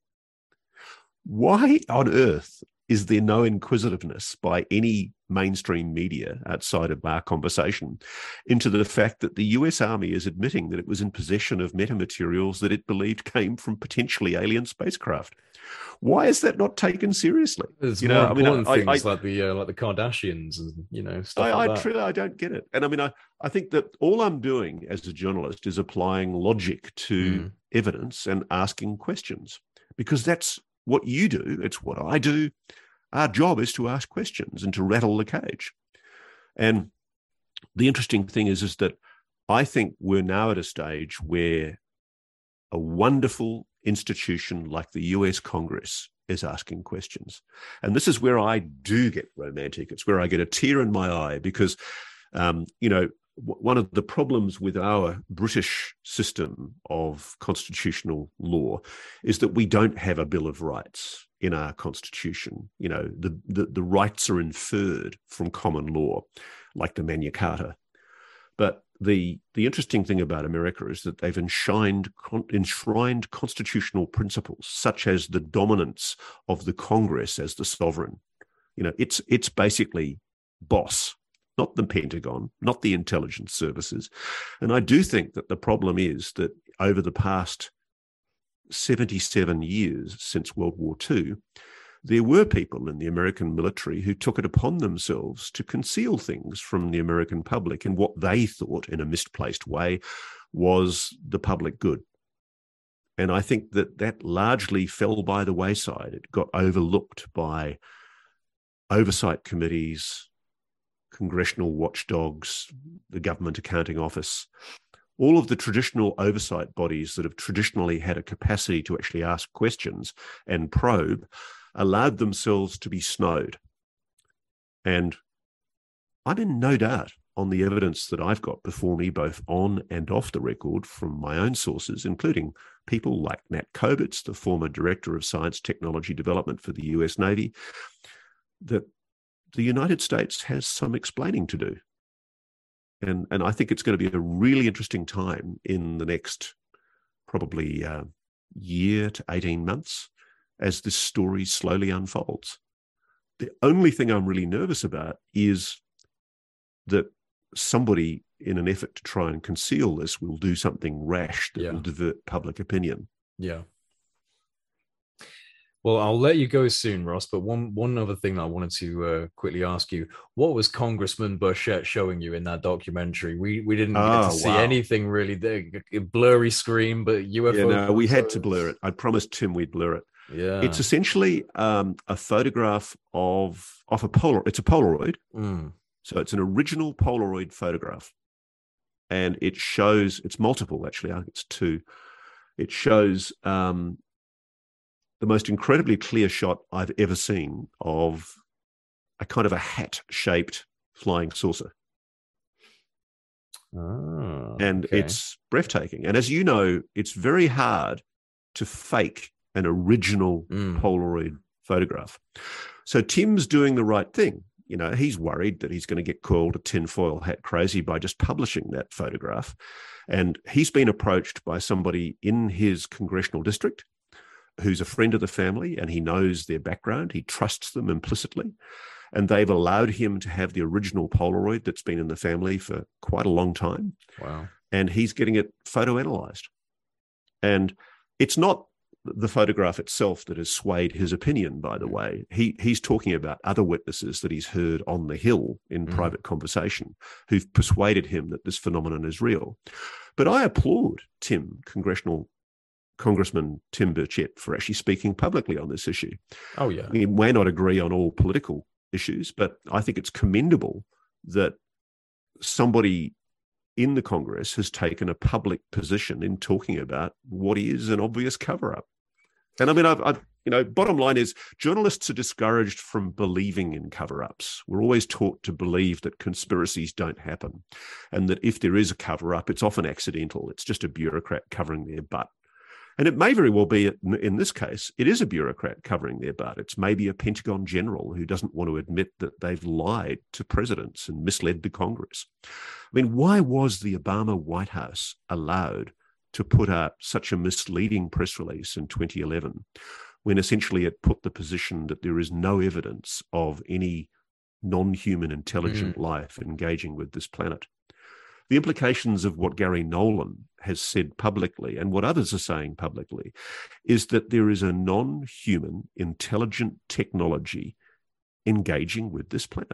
Why on earth is there no inquisitiveness by any mainstream media outside of our conversation into the fact that the U S Army is admitting that it was in possession of metamaterials that it believed came from potentially alien spacecraft? Why is that not taken seriously? There's you more know, I mean, important I, things I, like the uh, like the Kardashians and you know stuff I, like I that. truly, I don't get it. And I mean, I, I think that all I'm doing as a journalist is applying logic to Mm. evidence and asking questions, because that's what you do. It's what I do. Our job is to ask questions and to rattle the cage. And the interesting thing is, is that I think we're now at a stage where a wonderful institution like the U S Congress is asking questions. And this is where I do get romantic. It's where I get a tear in my eye because, um, you know, w- one of the problems with our British system of constitutional law is that we don't have a Bill of Rights in our constitution. You know, the, the, the rights are inferred from common law, like the Magna Carta. But the the interesting thing about America is that they've enshrined, con, enshrined constitutional principles, such as the dominance of the Congress as the sovereign. You know, it's it's basically boss, not the Pentagon, not the intelligence services. And I do think that the problem is that over the past seventy-seven years since World War Two, there were people in the American military who took it upon themselves to conceal things from the American public in what they thought, in a misplaced way, was the public good. And I think that that largely fell by the wayside. It got overlooked by oversight committees, congressional watchdogs, the Government Accounting Office, all of the traditional oversight bodies that have traditionally had a capacity to actually ask questions and probe allowed themselves to be snowed. And I'm in no doubt on the evidence that I've got before me, both on and off the record from my own sources, including people like Nat Kobitz, the former Director of Science Technology Development for the U S Navy, that the United States has some explaining to do. And, and I think it's going to be a really interesting time in the next probably uh, year to eighteen months as this story slowly unfolds. The only thing I'm really nervous about is that somebody, in an effort to try and conceal this, will do something rash that Yeah. will divert public opinion. Yeah. Well, I'll let you go soon, Ross, but one one other thing I wanted to uh, quickly ask you, what was Congressman Burchett showing you in that documentary? We we didn't get Oh, to see wow. anything really there. A blurry screen, but U F O. Yeah, no, we had to photos. blur it. I promised Tim we'd blur it. Yeah. It's essentially um, a photograph of, of a Polaroid. It's a Polaroid. Mm. So it's an original Polaroid photograph. And it shows, it's multiple actually, I think it's two. It shows um, the most incredibly clear shot I've ever seen of a kind of a hat-shaped flying saucer. Oh, And okay. it's breathtaking. And as you know, it's very hard to fake an original Mm. Polaroid photograph. So Tim's doing the right thing. You know, he's worried that he's going to get called a tinfoil hat crazy by just publishing that photograph. And he's been approached by somebody in his congressional district who's a friend of the family, and he knows their background. He trusts them implicitly. And they've allowed him to have the original Polaroid that's been in the family for quite a long time. Wow. And he's getting it photo analyzed. And it's not the photograph itself that has swayed his opinion, by the way. He he's talking about other witnesses that he's heard on the Hill in Mm. private conversation who've persuaded him that this phenomenon is real. But I applaud Tim, congressional Congressman Tim Burchett for actually speaking publicly on this issue. Oh, yeah. We may not agree on all political issues, but I think it's commendable that somebody in the Congress has taken a public position in talking about what is an obvious cover-up. And I mean, I've, I've, you know, bottom line is journalists are discouraged from believing in cover-ups. We're always taught to believe that conspiracies don't happen, and that if there is a cover-up, it's often accidental. It's just a bureaucrat covering their butt. And it may very well be, in this case, it is a bureaucrat covering their butt. It's maybe a Pentagon general who doesn't want to admit that they've lied to presidents and misled the Congress. I mean, why was the Obama White House allowed to put out such a misleading press release in twenty eleven, when essentially it put the position that there is no evidence of any non-human intelligent mm. life engaging with this planet? The implications of what Gary Nolan has said publicly and what others are saying publicly is that there is a non-human intelligent technology engaging with this planet.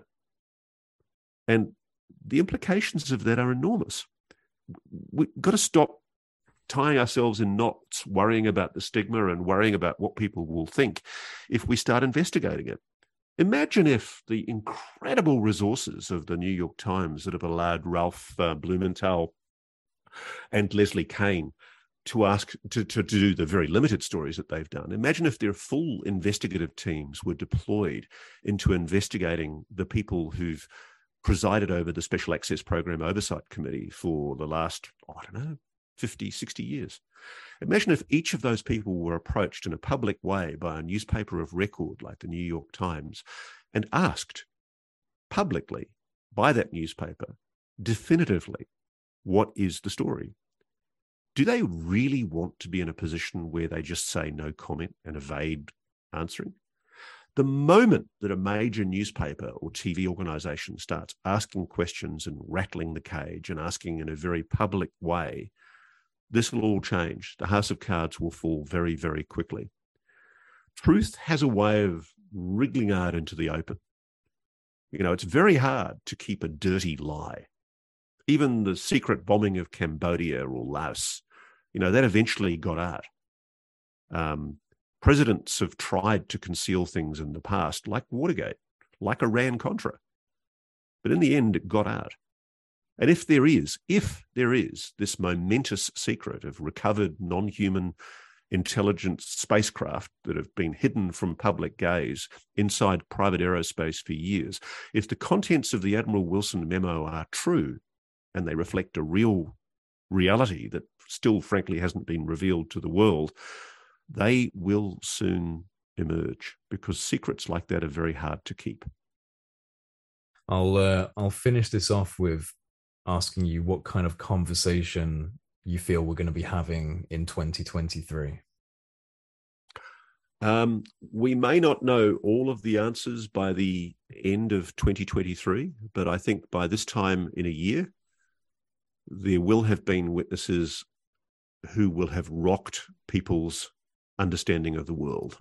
And the implications of that are enormous. We've got to stop tying ourselves in knots, worrying about the stigma and worrying about what people will think if we start investigating it. Imagine if the incredible resources of the New York Times that have allowed Ralph uh, Blumenthal and Leslie Kean to ask to, to, to do the very limited stories that they've done. Imagine if their full investigative teams were deployed into investigating the people who've presided over the Special Access Program Oversight Committee for the last, I don't know, fifty, sixty years. Imagine if each of those people were approached in a public way by a newspaper of record like the New York Times and asked publicly by that newspaper definitively, what is the story? Do they really want to be in a position where they just say no comment and evade answering? The moment that a major newspaper or T V organization starts asking questions and rattling the cage and asking in a very public way, this will all change. The house of cards will fall very, very quickly. Truth has a way of wriggling out into the open. You know, it's very hard to keep a dirty lie. Even the secret bombing of Cambodia or Laos, you know, that eventually got out. Um, presidents have tried to conceal things in the past, like Watergate, like Iran-Contra. But in the end, it got out. And if there is, if there is this momentous secret of recovered non-human intelligent spacecraft that have been hidden from public gaze inside private aerospace for years, if the contents of the Admiral Wilson memo are true and they reflect a real reality that still, frankly, hasn't been revealed to the world, they will soon emerge, because secrets like that are very hard to keep. I'll uh, I'll finish this off with asking you what kind of conversation you feel we're going to be having in twenty twenty-three. Um, we may not know all of the answers by the end of twenty twenty-three, but I think by this time in a year, there will have been witnesses who will have rocked people's understanding of the world.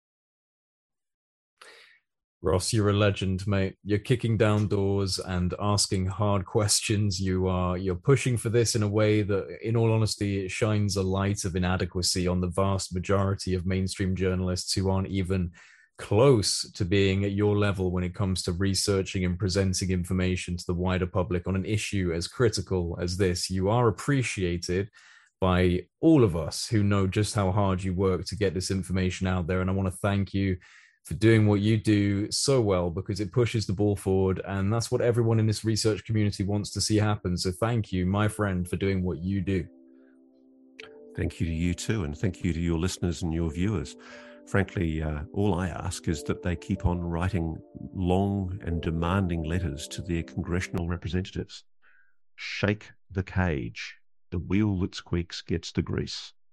Ross, you're a legend, mate. You're kicking down doors and asking hard questions. You are you're pushing for this in a way that, in all honesty, it shines a light of inadequacy on the vast majority of mainstream journalists who aren't even close to being at your level when it comes to researching and presenting information to the wider public on an issue as critical as this. You are appreciated by all of us who know just how hard you work to get this information out there. And I want to thank you for doing what you do so well, because it pushes the ball forward, and that's what everyone in this research community wants to see happen. So thank you, my friend, for doing what you do. Thank you to you too, and thank you to your listeners and your viewers. Frankly, uh, all I ask is that they keep on writing long and demanding letters to their congressional representatives. Shake the cage. The wheel that squeaks gets the grease.